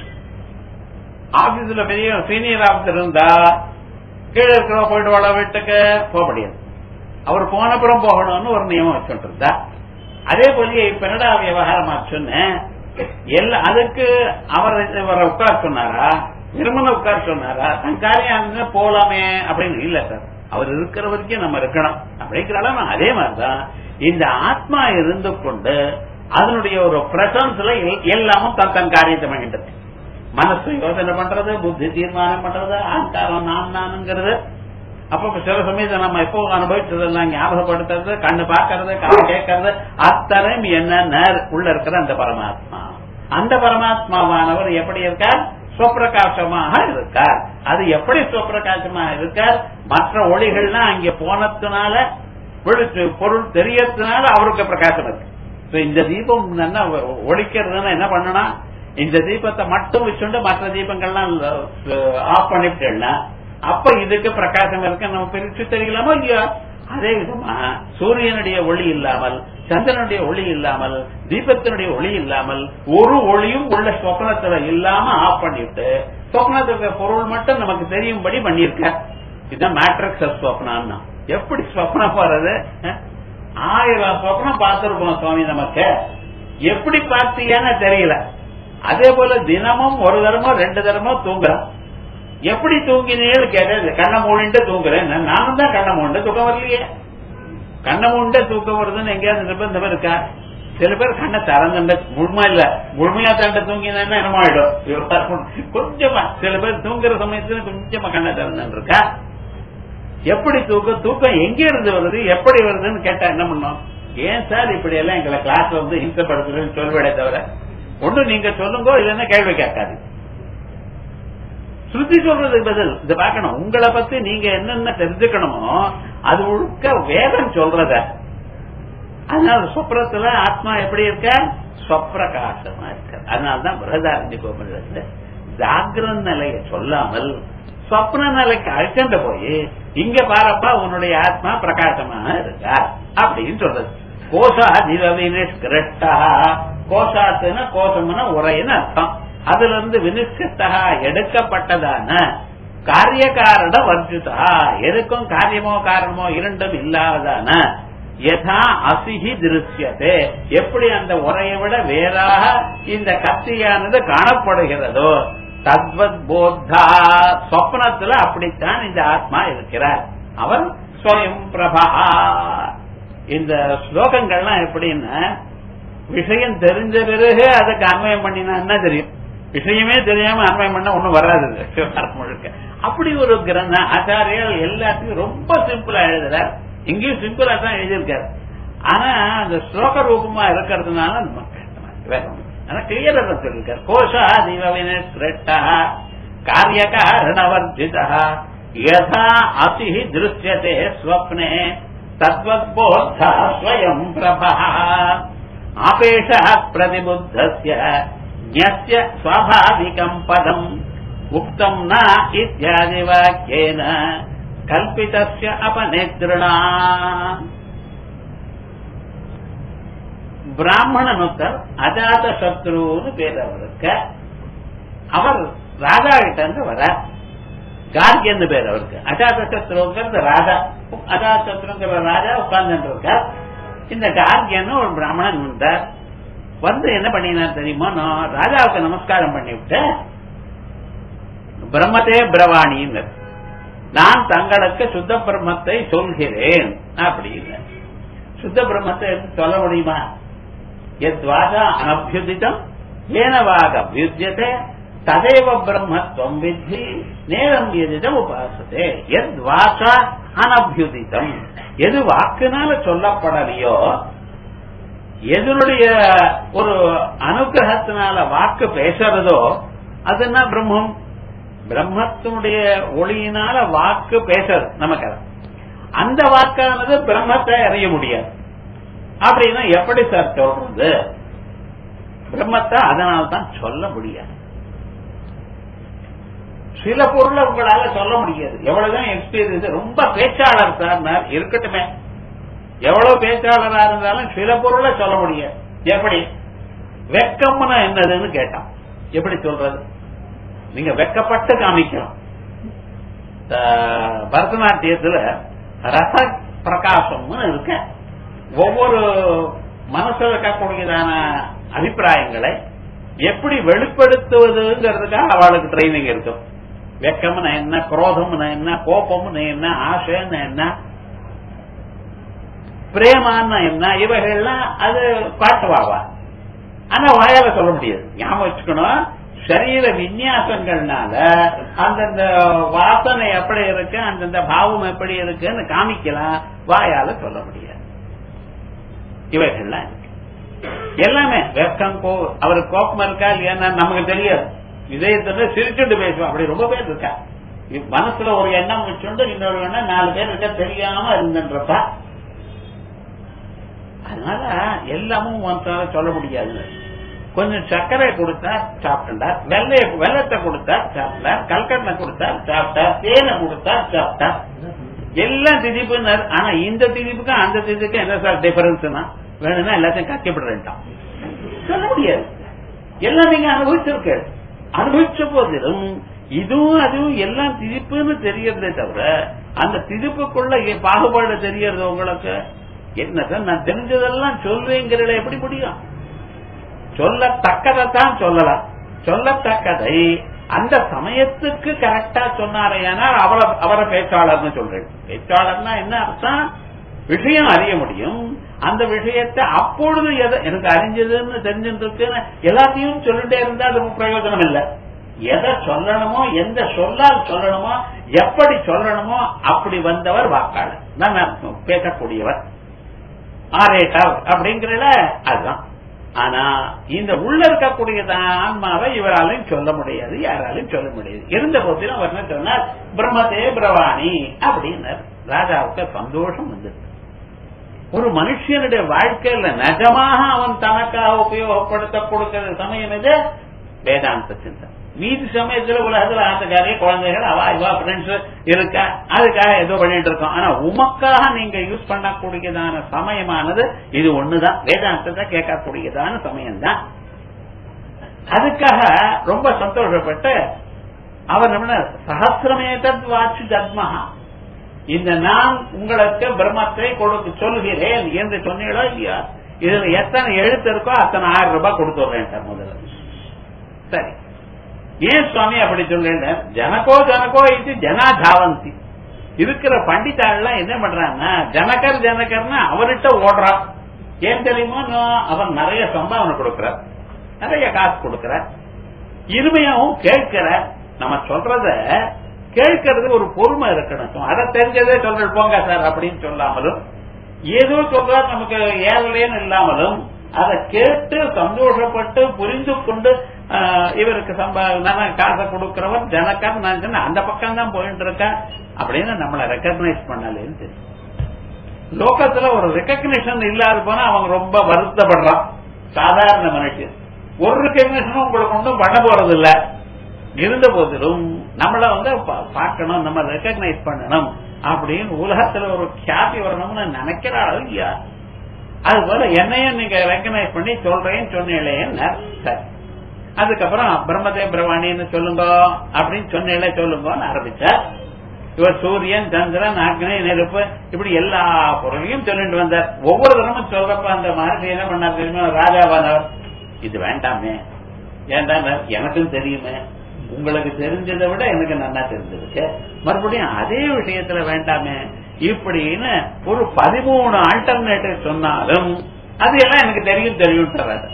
ஆபீஸ்ல பெரிய சீனியர் ஆபீசர் இருந்தா கீழே இருக்கிற போயிட்டு வாழ வீட்டுக்கு போக முடியாது. அவர் போனப்புறம் போகணும்னு ஒரு நியமம் வச்சுட்டு இருந்தா. அதே போல இப்ப என்னடா விவகாரம் ஆச்சுன்னு எல்லா அதுக்கு அவர் இவரை உட்கார சொன்னாரா, நிர்மல உட்கார சொன்னாரா, தன் காரியம் போலாமே அப்படின்னு இல்ல சார். அவர் இருக்கிற வரைக்கும் நம்ம இருக்கணும் அப்படிங்கிறாலும் அதே மாதிரிதான் இந்த ஆத்மா இருந்து கொண்டு அதனுடைய ஒரு பிரசன்ஸ்ல எல்லாமும் தன் தன் காரியத்தை பண்ணிட்டு மனசு யோசனை பண்றது, புத்தி தீர்மானம் பண்றது, ஆங்காரம் நான் நானுங்கிறது. அப்ப சில சமயத்தை நம்ம எப்போ அனுபவிச்சதெல்லாம் ஞாபகப்படுத்துறது, கண்ணு பாக்கிறது, காது கேட்கறது, அத்தனை என்ன உள்ள இருக்கிற அந்த பரமாத்மா. அந்த பரமாத்மாவானவர் எப்படி இருக்கார்? சுவப்பிரகாசமாக இருக்கார். அது எப்படி சுவப்பிரகாசமாக இருக்கார்? மற்ற ஒளிகள்லாம் அங்கே போனதுனால பொருள் தெரியறதுனால அவருக்கு பிரகாசம் இருக்கு. இந்த தீபம் என்ன ஒழிக்கிறதுன்னா என்ன பண்ணணும்? இந்த தீபத்தை மட்டும் வச்சுட்டு மற்ற தீபங்கள்லாம் ஆஃப் பண்ணிவிட்டேன்னா அப்ப இதுக்கு பிரகாசம் இருக்கு நம்ம பிரிச்சு தெரியலாமா இல்லையா? அதே விதமா சூரியனுடைய ஒளி இல்லாமல், சந்திரனுடைய ஒளி இல்லாமல், தீபத்தினுடைய ஒளி இல்லாமல் ஒரு ஒளியும் உள்ள சொப்னத்துல இல்லாம ஆஃப் பண்ணிவிட்டு சொப்னத்துக்கு பொருள் மட்டும் நமக்கு தெரியும்படி பண்ணிருக்க. இதுதான் மேட்ரிக்ஸ் ஆஃப் சொப்னா. எப்படி சொப்னம் போறது? ஆயிரம் சொப்னம் பார்த்திருப்போம் சுவாமி, நமக்கு எப்படி பார்த்தீங்கன்னு தெரியல. அதே போல தினமும் ஒரு தரமோ ரெண்டு தரமோ தூங்குறோம். எப்படி தூங்கினேன்னு கேட்டது. கண்ணை மூடிட்டு தூங்குறேன். நானும் தான் கண்ணை மூண்டு தூக்கம் வரலையே. கண்ணை மூண்ட தூக்கம் வருதுன்னு எங்கேயாவது நிர்பந்தம் இருக்கா? சில பேர் கண்ணை திறந்துண்ட முழுமா இல்ல முழுமையா தண்ட தூங்கினா என்னமோ ஆயிடும் கொஞ்சமா. சில பேர் தூங்குற சமயத்துல கொஞ்சமா கண்ணை திறந்து இருக்கா. எப்படி தூக்கம் தூக்கம் எங்க இருந்து வருது எப்படி வருதுன்னு கேட்டா என்ன பண்ணோம்? ஏன் சார் இப்படி எல்லாம் எங்களை கிளாஸ்ல வந்து ஹிம்சப்படுத்துறதுன்னு சொல்லுவடே தவிர ஒண்ணு நீங்க சொல்லுங்க, இல்லைன்னா கேள்வி கேட்காது. ஸ்ருதி சொல்றதுக்கு பதில் இதை பார்க்கணும். உங்களை பத்தி நீங்க என்னென்ன தெரிஞ்சுக்கணுமோ அது முழுக்க வேதம் சொல்றத. அதனால சொப்னத்துல ஆத்மா எப்படி இருக்க? சொப்ரகாசமா இருக்க. அதனால்தான் பிரதாரண்ய கோபுரத்துல ஜாகிரத நிலையை சொல்லாமல் சொப்ன நிலைக்கு அழைச்சிட்டு போய் இங்க பாரப்பா உன்னுடைய ஆத்மா பிரகாசமாக இருக்கா அப்படின்னு சொல்றது. கோஷா திவவினிஷ்கிருஷ்டா. கோஷாத்துனா கோஷம்னா உரைன்னு அர்த்தம். அதுல இருந்து வினிஷ்கிருஷ்டா எடுக்கப்பட்டதான காரியகாரண வர்ஜிதா, எதுக்கும் காரியமோ காரணமோ இரண்டும் இல்லாதான யதா அசிஹி திருஷ்யதே, எப்படி அந்த உரையை விட வேறாக இந்த கத்தியானது காணப்படுகிறதோ தத்வத் போத்தா, சொப்னத்துல அப்படித்தான் இந்த ஆத்மா இருக்கிறார். அவர் ஸ்வயம் பிரபா. இந்த ஸ்லோகங்கள்லாம் எப்படின்னா விஷயம் தெரிஞ்ச பிறகு அதுக்கு அன்வயம் பண்ணினா என்ன தெரியும், விஷயமே தெரியாம அன்வயம் பண்ண ஒண்ணும் வராது முழுக்க. அப்படி ஒரு கிரந்த ஆச்சாரியர் எல்லாத்தையும் ரொம்ப சிம்பிளா எழுதுறார். இங்கேயும் சிம்பிளா தான் எழுதியிருக்காரு. ஆனா அந்த ஸ்லோக ரூபமா இருக்கிறதுனால ஆனா கிளியரா சொல்லிருக்காரு. கோஷா தீபவினேஷ்டா காரிய காரணவர்ஜிதா யதா அசி திருஷ்யதே ஸ்வப்னே தத்வத்போத்தா ஸ்வயம் பிரபா ஆபேஷ பிரதிபுத்தஸ்ய ஞஸ்ய ஸ்வாபாவிகம் பதம் உக்தம் ந இத்யாதி வாக்யேன கல்பிதஸ்ய அபநேத்ருணா. பிராமணனுத்தர் அஜாத சத்ருன்னு பேர் அவருக்கு. அவர் ராஜா கிட்ட இருந்து வர கார்கியன்னு பேர் அவருக்கு. அஜாத சத்ருங்கிறது ராஜா. அஜாத சத்ருங்கிற ராஜா உட்கார்ந்து இருக்கார். இந்த கார்கியன்னு ஒரு பிராமணன் வந்தார். வந்து என்ன பண்ணினார் தெரியுமா, நான் ராஜாவுக்கு நமஸ்காரம் பண்ணிவிட்டு பிரம்மத்தே பிரவாணின்னு நான் தங்களுக்கு சுத்த பிரம்மத்தை சொல்கிறேன் அப்படின்னு. சுத்த பிரம்மத்தை சொல்ல முடியுமா? எத்வாசா அனபியுதிதம் ஏனவாக அபியுத்தியதே ததேவ பிரம்மத்வம் வித்தி நேரம் எதிதம் உபாசதே. எத்வாசா அனபியுதிதம், எது வாக்குனால சொல்லப்படலையோ, எதனுடைய ஒரு அனுகிரகத்தினால வாக்கு பேசுறதோ அதுனா பிரம்மம். பிரம்மத்தினுடைய ஒளியினால வாக்கு பேசுறது நமக்கு. அந்த வாக்கானது பிரம்மத்தை அறிய முடியாது. அப்படின்னா எப்படி சார் சொல்றது? பிரம்மத்தை அதனால்தான் சொல்ல முடியாது. சில பொருளை உங்களால சொல்ல முடியாது. எவ்வளவுதான் எக்ஸ்பீரியன்ஸ், ரொம்ப பேச்சாளர் சார் இருக்கட்டுமே, எவ்வளவு பேச்சாளரா இருந்தாலும் சில பொருளை சொல்ல முடியாது. எப்படி? வெக்கம்னா என்னதுன்னு கேட்டான். எப்படி சொல்றது? நீங்க வெக்கப்பட்டு காமிக்கணும். பரதநாட்டியத்துல ரச பிரகாசம்னு இருக்க, ஒவ்வொரு மனசுல இருக்கக்கூடியதான அபிப்பிராயங்களை எப்படி வெளிப்படுத்துவதுங்கிறதுக்காக அவளுக்கு ட்ரைனிங் இருக்கும். வெக்கம்னா என்ன, குரோதம்னா என்ன, கோபம்னு என்ன, ஆசைன்னு என்ன, பிரேமான்னா என்ன, இவைகள்லாம் அது காட்டுவாவா. ஆனா வாயால சொல்ல முடியாது. ஞாபகம் வச்சுக்கணும், சரீர விநியாசங்கள்னால அந்தந்த வாசனை எப்படி இருக்கு, அந்தந்த பாவம் எப்படி இருக்குன்னு காமிக்கலாம், வாயால சொல்ல முடியாது. இவைகள்லாம் இருக்கு எல்லாமே. வெக்கம், அவருக்கு கோபம் இருக்கா இல்லையா நமக்கு தெரியாது. இதயத்துல சிரிச்சுட்டு பேசுவோம். அப்படி ரொம்ப பேர் இருக்கா. மனசுல ஒரு எண்ணம் வச்சுண்டு இன்னொரு எண்ணம் நாலு பேர் இருக்க தெரியாம இருந்துன்றப்ப, அதனால எல்லாமும் ஒன்றால சொல்ல முடியாது. கொஞ்சம் சர்க்கரை கொடுத்தா சாப்பிட்டா, வெள்ளைய வெள்ளத்தை கொடுத்தா சாப்பிட்டா, கல்கட்டை கொடுத்தா சாப்பிட்டா, தேனை கொடுத்தா சாப்பிட்டா, எல்லாம் திதிப்புன்னு. ஆனா இந்த திதிப்புக்கும் அந்த திதிப்புக்கும் என்ன சார் டிஃபரன்ஸ்னா, வேணும்னா எல்லாத்தையும் கஷ்டப்படுறேன்ட்டான் சொல்ல முடியாது. எல்லாம் நீங்க அனுபவிச்சிருக்க, அனுபவிச்ச போதிலும் இதுவும் அதுவும் எல்லாம் திதிப்புன்னு தெரியறதே தவிர அந்த திதிப்புக்குள்ள பாகுபாடு தெரியறது உங்களுக்கு என்ன சார்? நான் தெரிஞ்சதெல்லாம் சொல்வேங்கிறத எப்படி முடியும்? சொல்லத்தக்கதான் சொல்லலாம். சொல்லத்தக்கதை அந்த சமயத்துக்கு கரெக்டா சொன்னாரையானா அவரை அவரை பேச்சாளர்னு சொல்றேன். பேச்சாளர்னா என்ன அர்த்தம்? விஷயம் அறிய முடியும். அந்த விஷயத்தை அப்பொழுது எதை எனக்கு அறிஞ்சதுன்னு தெரிஞ்சிருக்குன்னு எல்லாத்தையும் சொல்லிட்டே இருந்தா அது பிரயோஜனம் இல்லை. எதை சொல்லணுமோ, எந்த சொல்லால் சொல்லணுமோ, எப்படி சொல்லணுமோ அப்படி வந்தவர் வாக்காளர், நான் பேசக்கூடியவர், ஆரேட்டர் அப்படிங்கிறத அதுதான். ஆனா இந்த உள்ள இருக்கக்கூடிய ஆன்மாவை இவராலையும் சொல்ல முடியாது, யாராலையும் சொல்ல முடியாது. இருந்த போதிலும் அவர் என்ன சொன்னார்? பிரம்மதே பிரவாணி அப்படின்னார். ராஜாவுக்கு சந்தோஷம் வந்தது. ஒரு மனுஷனுடைய வாழ்க்கையில நிஜமாக அவன் தனக்காக உபயோகப்படுத்த கொடுக்கிற சமயம் இது வேதாந்த சிந்தனை. மீதி சமயத்துல உலகத்துல ஆசைக்காரிய குழந்தைகள் அவா இவா ஃப்ரெண்ட்ஸ் இருக்கா, அதுக்காக ஏதோ பண்ணிட்டு இருக்கோம். ஆனா உமக்காக நீங்க யூஸ் பண்ணக்கூடியதான சமயமானது இது ஒண்ணுதான். வேதாந்தத்தை கேட்கக்கூடியதான சமயம் தான். அதுக்காக ரொம்ப சந்தோஷப்பட்டு அவர் நம்ம சஹசிரமேதத் வாச்சு தத்மஹா, இந்த நான் உங்களுக்கு பிரம்மத்தை கொடுக்க சொல்கிறேன் என்று சொன்னீங்களோ இல்லையா, இதுல எத்தனை எழுத்து இருக்கோ அத்தனை ஆயிரம் ரூபாய் கொடுத்துடுறேன் முதல்ல. சரி, ஏன் சுவாமி அப்படி சொல்றேன்? ஜனகோ ஜனகோ இது ஜனா தாவந்தி, இருக்கிற பண்டிதாள்லாம் என்ன பண்றாங்கன்னா ஜனகர் ஜனகர்னு அவர்கிட்ட ஓடுறான். ஏன் தெரியுமோ, அவன் நிறைய சம்பாவனை கொடுக்கிறார், நிறைய காசு கொடுக்கிறார், இனிமையாவும் கேட்கிற. நம்ம சொல்றத கேட்கறது ஒரு பொறுமை இருக்கணும். அதை தெரிஞ்சதே சொல்ற போங்க சார் அப்படின்னு சொல்லாமலும், ஏதோ சொல்ற நமக்கு ஏழலேன்னு இல்லாமலும் அதை கேட்டு சந்தோஷப்பட்டு புரிந்து கொண்டு இவருக்கு காசை கொடுக்கிறவன் ஜனக்கர் நான் சொன்ன அந்த பக்கம் தான் போயிட்டு இருக்கேன் அப்படின்னு நம்மளை ரெக்கக்னைஸ் பண்ணலேன்னு தெரியும். லோகத்துல ஒரு ரெக்கக்னிஷன் இல்லாத போனா அவங்க ரொம்ப வருத்தப்படுறான். சாதாரண மனுஷன் ஒரு ரெக்கக்னிஷனும் உங்களுக்கு ஒன்றும் பண்ண போறது இல்ல. இருந்த போதிலும் நம்மள வந்து பார்க்கணும், நம்ம ரெக்கக்னைஸ் பண்ணணும் அப்படின்னு உலகத்துல ஒரு கியாதி வரணும்னு நினைக்கிறாள் இல்லையா? அது போல என்னையும் நீங்க ரெக்கக்னைஸ் பண்ணி சொல்றேன்னு சொன்னீங்களேன்னு சரி. அதுக்கப்புறம் பிரம்மதேவ பிரவாணின்னு சொல்லுங்க அப்படின்னு சொன்னீங்களே சொல்லுங்கன்னு ஆரம்பிச்சார். இவர் சூரியன் சந்திரன் அக்னி நெருப்பு இப்படி எல்லா பொருளையும் சொல்லிட்டு வந்தார். ஒவ்வொரு தரமும் சொல்றப்ப அந்த மகர்ஷி என்ன பண்ணார் தெரியுமா, ராஜாவானவர் இது வேண்டாமே, ஏன்டா எனக்கும் தெரியுமே, உங்களுக்கு தெரிஞ்சதை விட எனக்கு நல்லா தெரிஞ்சிருக்கு, மறுபடியும் அதே விஷயத்துல வேண்டாமே இப்படின்னு ஒரு பதிமூணு ஆல்டர்னேட்டிவ் சொன்னாலும் அது எல்லாம் எனக்கு தெரியும் தெரியும்.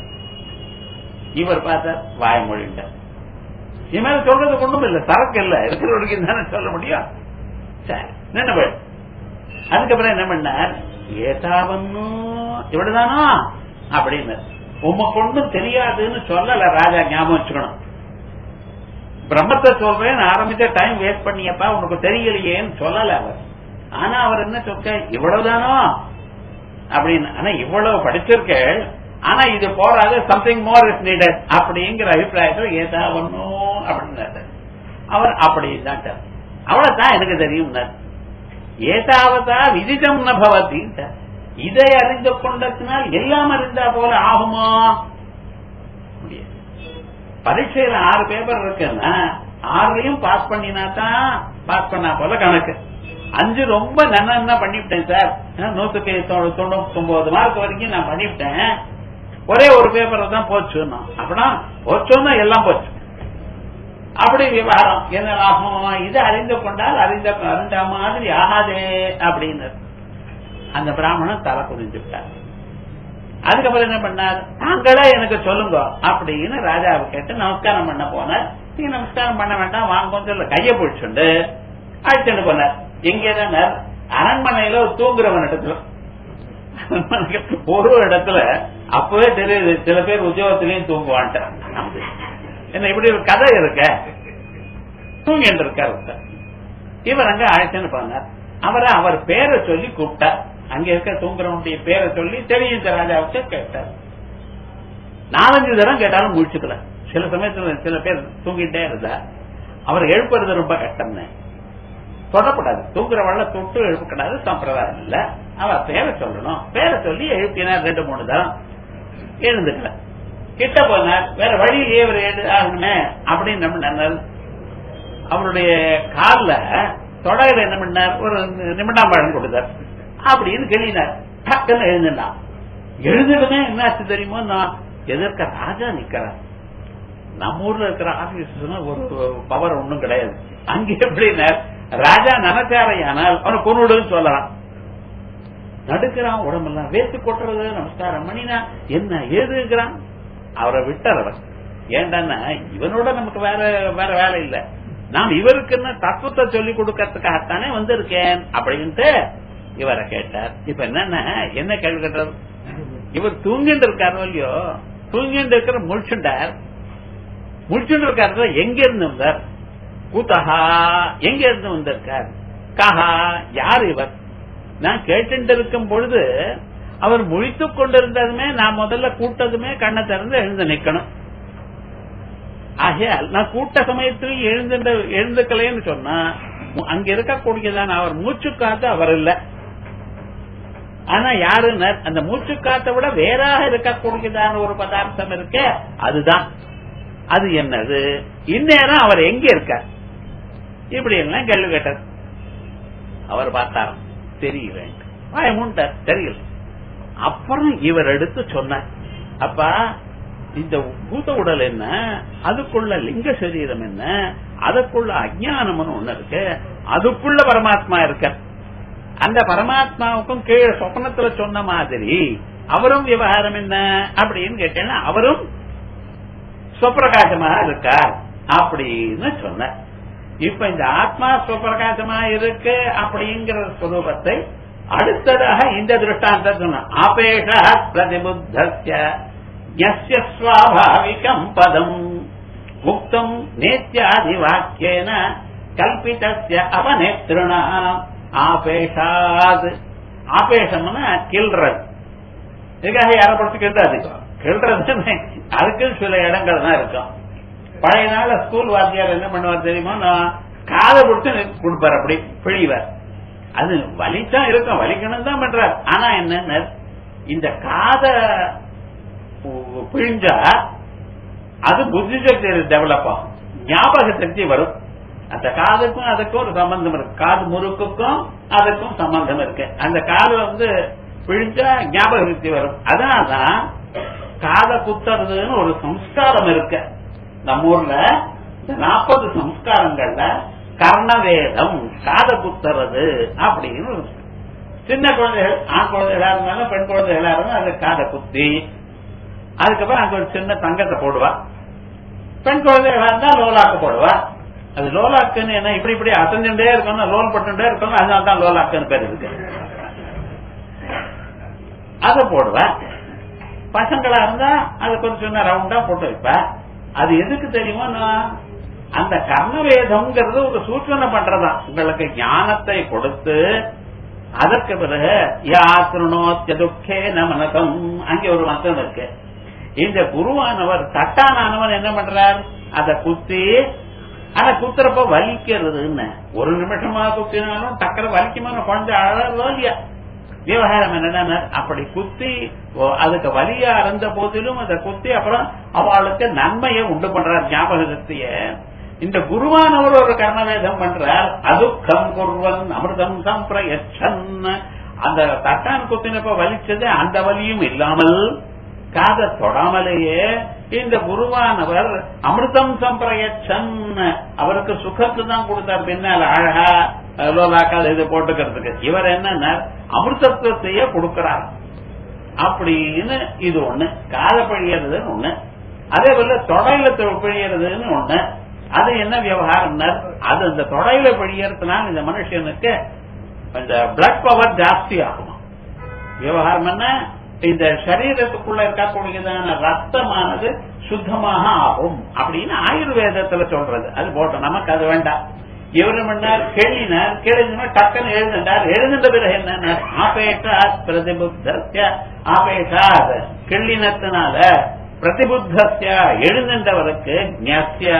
இவர் பார்த்தார் வாய்மொழிட்டார். இவன் மேல சொல்றது ஒண்ணும் இல்ல, சரக்கு இல்ல, இருக்கிறவருக்கு தானே சொல்ல முடியும். சரி நின்று. அதுக்கப்புறம் என்ன பண்ணார், ஏதாவன்னும் இவ்வளவுதானோ அப்படின்னு உமக்கு ஒன்றும் தெரியாதுன்னு சொல்லல ராஜா. ஞாபகம் வச்சுக்கணும், பிரம்மத்தை சொல்றேன்னு ஆரம்பிச்ச டைம் வேஸ்ட் பண்ணியப்பா, உனக்கு தெரியலையேன்னு சொல்லல அவர். ஆனா அவர் என்ன சொல்ல, இவ்வளவுதானோ அப்படின்னு. ஆனா இவ்வளவு படிச்சிருக்க, ஆனா இது போறாது, சம்திங் மோர் இஸ் நீடட் அப்படிங்கிற அபிப்பிராயத்தில் ஏதாவன்னும் அப்படின்னு அவர் அப்படிதான். அவ்வளவுதான் எனக்கு தெரியும். ஏதாவதா விதிதம் நபவதி, இதை அறிந்து கொண்டதுனால் எல்லாம் அறிந்தா போல ஆகுமா? பரீட்சையில ஆறு பேப்பர் இருக்குன்னா ஆறுலயும் பாஸ் பண்ணினா தான் பாஸ் பண்ணா போல கணக்கு. அஞ்சு ரொம்ப நல்லா பண்ணிவிட்டேன் சார், நூத்துக்கு தொண்ணூத்தி ஒன்பது மார்க் வரைக்கும் நான் பண்ணிவிட்டேன், ஒரே ஒரு பேப்பர் தான் போச்சுன்னா அப்படின்னா போச்சோன்னா எல்லாம் போச்சு. அப்படி விவகாரம் என்ன லாபம்? இது அறிந்து கொண்டால் அறிந்த அறிந்த மாதிரி ஆகாதே அப்படின்னு அந்த பிராமணன் தலை புரிஞ்சுட்டார். அதுக்கப்புறம் என்ன பண்ணார், தாங்களே எனக்கு சொல்லுங்க அப்படின்னு ராஜாவை கேட்டு நமஸ்காரம் பண்ண போனார். நீங்க நமஸ்காரம் பண்ண வேண்டாம் வாங்க சொல்ல, கையை பிடிச்சுண்டு அழைச்சுட்டு போனார். எங்கேதான் அரண்மனையில தூங்குறவன் இடத்துல, ஒரு இடத்துல அப்பவே தெரியுது சில பேர் உத்தியோகத்திலையும் தூங்குவான்ட்டான். என்ன இப்படி ஒரு கதை இருக்க, தூங்கிட்டு இருக்காரு. இவர் அங்க அழைச்சுன்னு போனார். அவரை அவர் பேரை சொல்லி கூப்பிட்டார். அங்க இருக்க தூங்குறவனுடைய பேரை சொல்லி தெரியும் ராஜாவுக்கு கேட்டார். நாலஞ்சு தரம் கேட்டாலும் முடிச்சுக்கல. சில சமயத்துல சில பேர் தூங்கிட்டே இருந்தா அவர் எழுப்புறது ரொம்ப கஷ்டம்னு தொடப்படாது, தூங்குறவள்ள தொட்டு எழுப்பக்கூடாது, சம்பிரதாயம் இல்ல. அவர் பேரை சொல்லணும், பேரை சொல்லி எழுப்பினார். ரெண்டு மூணு தரம் எழுந்துக்கல. கிட்ட போனார், வேற வழியிலேயே ஒரு ஆகணுமே அப்படின்னு என்ன பண்ணார், அவருடைய காலில் தொடையில என்ன பண்ணார், ஒரு நிமிடாம்பழம் கொடுத்தார். அப்படின்னு கேள்வினார். டக்குன்னு எழுந்துட்டான். எழுந்துடுமே என்னாச்சு தெரியுமோ, நான் எதிர்க்க ராஜா நிக்கிறார். நம்ம ஊர்ல இருக்கிற ஆபீஸ் ஒரு பவர் ஒண்ணும் கிடையாது. அங்கே எப்படின்னா ராஜா நினைச்சாரையானால் அவனை கொண்டுடுன்னு சொல்லலாம். நடுக்கிறான், உடம்பெல்லாம் வேத்து கொட்டுறது, நமஸ்காரம் பண்ணினா என்ன ஏதுங்கிறான். அவரை விட்டார் அவர். ஏண்டான்னா இவனோட நமக்கு வேற வேற வேலை இல்ல, நாம் இவருக்குன்னு தத்துவத்தை சொல்லிக் கொடுக்கறதுக்காகத்தானே வந்திருக்கேன் அப்படின்ட்டு இவரை கேட்டார். இப்ப என்னன்னா என்ன கேள்வி கேட்டார், இவர் தூங்கிட்டு இருக்காரு இல்லையோ, தூங்கிட்டு இருக்கிற முழிச்சுட்டார். முழிச்சுட்டு இருக்காரு எங்க இருந்து வந்தார், கூத்தஹா எங்க இருந்து வந்திருக்கார், கஹா யார் இவர். நான் கேட்டு இருக்கும் பொழுது அவர் முழித்துக் கொண்டிருந்ததுமே நான் முதல்ல கூட்டதுமே கண்ணை திறந்து எழுந்து நிக்கணும். ஆகையால் நான் கூட்ட சமயத்தில் எழுந்து எழுந்துக்கலைன்னு சொன்னா அங்க இருக்கக்கூடியதான் அவர் மூச்சு காத்து அவர் இல்ல. ஆனா யாருன்னு அந்த மூச்சு காத்தை விட வேறாக இருக்கக்கூடியதான ஒரு பதார்த்தம் இருக்க, அதுதான். அது என்னது, இந்நேரம் அவர் எங்க இருக்கார் இப்படி எல்லாம் கேள்வி கேட்டார். அவர் பார்த்தார், தெரியல, பயமுண்டார், தெரியல. அப்புறம் இவர் எடுத்து சொன்னார், அப்பா இந்த பூத உடல் என்ன, அதுக்குள்ள லிங்க சரீரம் என்ன, அதுக்குள்ள அஜ்ஞானம்னு ஒண்ணு இருக்கு, அதுக்குள்ள பரமாத்மா இருக்க. அந்த பரமாத்மாவுக்கும் கீழே சொப்னத்துல சொன்ன மாதிரி அவரும் விவகாரம் என்ன அப்படின்னு கேட்டேன்னா அவரும் சுவப்பிரகாசமாக இருக்கார் அப்படின்னு சொன்ன. இப்ப இந்த ஆத்மா சுவப்பிரகாசமா இருக்கு அப்படிங்கிற ஸ்வரூபத்தை அடுத்ததாக இந்த திருஷ்டாந்த சொன்ன ஆபேஷ பிரதிபுத்தஸ்ய யஸ்ய ஸ்வாபாவிகம் பதம் முக்தம் நேத்யாதி வாக்கியேன கல்பிதஸ்ய அவநேத்ருணா ஆபேஷாத். ஆபேஷம்னா கில்றது. இதுக்காக யாரை படுத்து கிள்றாது, கிள்றது அதுக்கு சில இடங்கள் தான் இருக்கும். பழைய நாள் ஸ்கூல் வாத்தியார் என்ன பண்ணுவார் தெரியுமா, நான் காதை பிடிச்சு கொடுப்பார், அப்படி பிழிவார். அது வலித்தான் இருக்கும், வலிக்கணும் தான் பண்றார். ஆனா என்ன, இந்த காதை பிழிஞ்சா அது புத்தி சக்தி டெவலப் ஆகும், ஞாபக சக்தி வரும். அந்த காதுக்கும் அதுக்கும் ஒரு சம்பந்தம் இருக்கு, காது முறுக்குக்கும் அதுக்கும் சம்பந்தம் இருக்கு. அந்த காது வந்து பிழிஞ்சா ஞாபக சக்தி வரும். அதனால்தான் காதை குத்துறதுன்னு ஒரு சம்ஸ்காரம் இருக்கு நம்ம ஊர்ல. இந்த நாற்பது சம்ஸ்காரங்கள்ல கர்ணவேதம் காதை குத்துறது அப்படின்னு ஒரு சின்ன குழந்தைகள், ஆண் குழந்தைகளா இருந்தாலும் பெண் குழந்தைகளா இருந்தாலும் அது காதை குத்தி அதுக்கப்புறம் அங்க ஒரு சின்ன தங்கத்தை போடுவா. பெண் குழந்தைகளா இருந்தா லோலாக்கு போடுவா. அது லோலாக்குன்னு என்ன, இப்படி இப்படி அசைஞ்சுட்டே இருக்கணும், லோல் பட்டுட்டே இருக்கணும், அதனால்தான் லோலாக்குன்னு பேர் இருக்கு. அதை போடுவா. பசங்களா இருந்தா அது கொஞ்சம் சின்ன ரவுண்டா போட்டு வைப்பா. அது எதுக்கு தெரியுமா, அந்த கர்ணவேதம்ங்கிறது ஒரு சூச்சனை பண்றதா, உங்களுக்கு ஞானத்தை கொடுத்து அதற்கு பிறகு யாத்ருணோத்ய துக்கே நமனதம், அங்கே ஒரு மந்திரம் இருக்கு. இந்த குருவானவர் தட்டானவன் என்ன பண்றார், அதை குத்தி ஆனா குத்துறப்ப வலிக்கிறதுன்னு ஒரு நிமிஷமா குத்தினாலும் டக்கர வலிக்குமான குழந்தை அழகோ இல்லையா. விவகாரம் என்னன்னா அப்படி குத்தி அதுக்கு வலியா இருந்த போதிலும் அதை குத்தி அப்புறம் அவளுக்கு நன்மையை உண்டு பண்றார், ஞாபக சக்திய. இந்த குருவானவர் ஒரு கர்ணவேதம் பண்றார், அதுக்கம் குர்வன் அமிர்தம் சம்பிரயச்சன். அந்த தட்டான் குத்தினப்ப வலிச்சது அந்த வலியும் இல்லாமல் காதை தொடாமலேயே இந்த குருவானவர் அமிர்தம் சம்பிரயச்சன், அவருக்கு சுகத்து தான் கொடுத்தார். பின்னால் அழகா லோலாக்கால் இது போட்டுக்கிறதுக்கு இவர் என்ன அமிர்தத்துவத்தையே கொடுக்கிறார் அப்படின்னு. இது ஒண்ணு காதை பிழியறதுன்னு ஒண்ணு. அதே போல தொடையில பிழியறதுன்னு ஒண்ணு. அது என்ன விவகாரம், அது இந்த தொடையில பிழியறதுனால இந்த மனுஷனுக்கு இந்த பிளட் பவர் ஜாஸ்தி ஆகுமா. விவகாரம் என்ன, இந்த சரீரத்துக்குள்ள இருக்கக்கூடியதான ரத்தமானது சுத்தமாக ஆகும் அப்படின்னு ஆயுர்வேதத்துல சொல்றது. அது போட்டோம், நமக்கு அது வேண்டாம். இவரு பண்ணார், கேள்வினார், கேள்வி டக்குன்னு எழுதுண்டார். எழுதுன்ற பிறகு என்ன, ஆபேஷா பிரதிபுத்தஸ்ய ஆபேஷா கேள்வினத்தினால பிரதிபுத்தஸ்ய எழுதுன்றவருக்கு ஞஸ்ய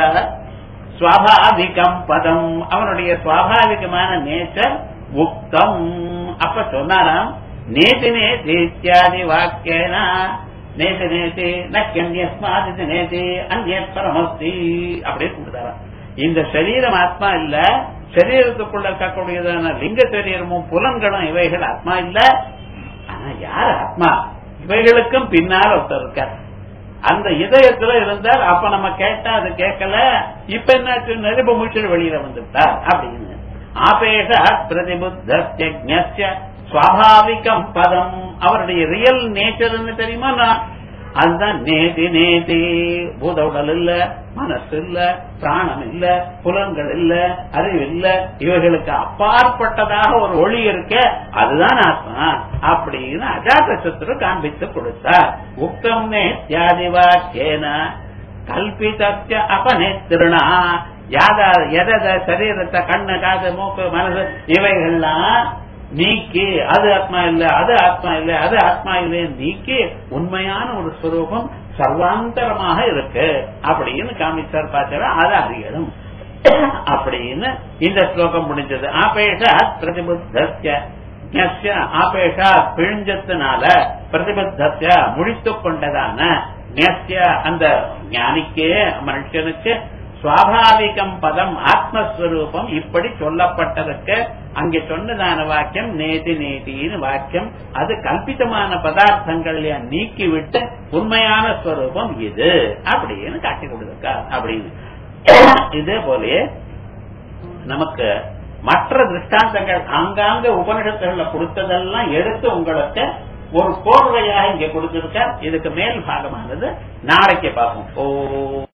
ஸ்வாபாவிகம் பதம், அவனுடைய சுவாபாவிகமான நேச்சர் முக்தம். அப்ப சொன்னாராம் நேதி நேதி இத்தியாதி வாக்கியேன நேதி நேதி நக்கியன்யஸ்மாதி நேதி அந்யத் பரமஸ்தி அப்படின்னு கொடுத்தாராம். இந்த சரீரம் ஆத்மா இல்ல, சரீரத்துக்குள்ள இருக்கக்கூடியதான லிங்க சரீரமும் புலன்களும் இவைகள் ஆத்மா இல்ல. ஆனா யார் ஆத்மா, இவைகளுக்கும் பின்னால் ஒருத்தர் இருக்கார். அந்த இதயத்துல இருந்தார். அப்ப நம்ம கேட்டா அது கேட்கல, இப்ப என்னாச்சு நெருப்பு மூச்சல் வெளியில வந்துட்டார் அப்படின்னு. ஆபேஷ பிரதிபுத்தஸ்ய சுவாபாவிகம் பதம், அவருடைய ரியல் நேச்சர்னு தெரியுமா, அதுதான் நேதி நேதி. பூத உடல் இல்ல, மனசு இல்ல, பிராணம் இல்ல, புலன்கள் இல்ல, அறிவு இல்ல, இவைகளுக்கு அப்பாற்பட்டதாக ஒரு ஒளி இருக்க, அதுதான் ஆத்மா அப்படின்னு அஜாத சத்ரு காண்பித்து கொடுத்தார். உக்தம் நேத்யாதி வாக்கியேன கல்பிதஸ்ய அபநேத்ருணா. யாத எத சரீரத்தை கண்ணு காது மூக்கு மனசு இவைகள்லாம் நீக்கி அது ஆத்மா இல்ல, அது ஆத்மா இல்ல, அது ஆத்மா இல்ல நீக்கி உண்மையான ஒரு ஸ்வரூபம் சர்வாந்தரமாக இருக்கு அப்படின்னு காமிச்சார். பார்த்தா அது அறியணும் அப்படின்னு இந்த ஸ்லோகம் முடிஞ்சது. ஆபேஷா பிரதிபுத்தஸ்ய ஆபேஷா பிழிஞ்சத்தினால பிரதிபுத்தஸ்ய முடித்துக் கொண்டதான அந்த ஞானிக்கே மனுஷனுக்கு சுவாபாவிகம் பதம் ஆத்மஸ்வரூபம் இப்படி சொல்லப்பட்டதற்கு அங்கே சொன்னதான வாக்கியம் நேதி நேதின்னு வாக்கியம். அது கல்பிதமான பதார்த்தங்கள் நீக்கிவிட்டு உண்மையான ஸ்வரூபம் இது அப்படின்னு காட்டி கொடுக்க அப்படின்னு. இதே போல நமக்கு மற்ற திருஷ்டாந்தங்கள் ஆங்காங்க உபனிஷத்துகள்ல கொடுத்ததெல்லாம் எடுத்து உங்களுக்கு ஒரு கோர்வையாக இங்க கொடுத்திருக்க. இதுக்கு மேல் பாகமானது நாளைக்கு பார்ப்போம். ஓ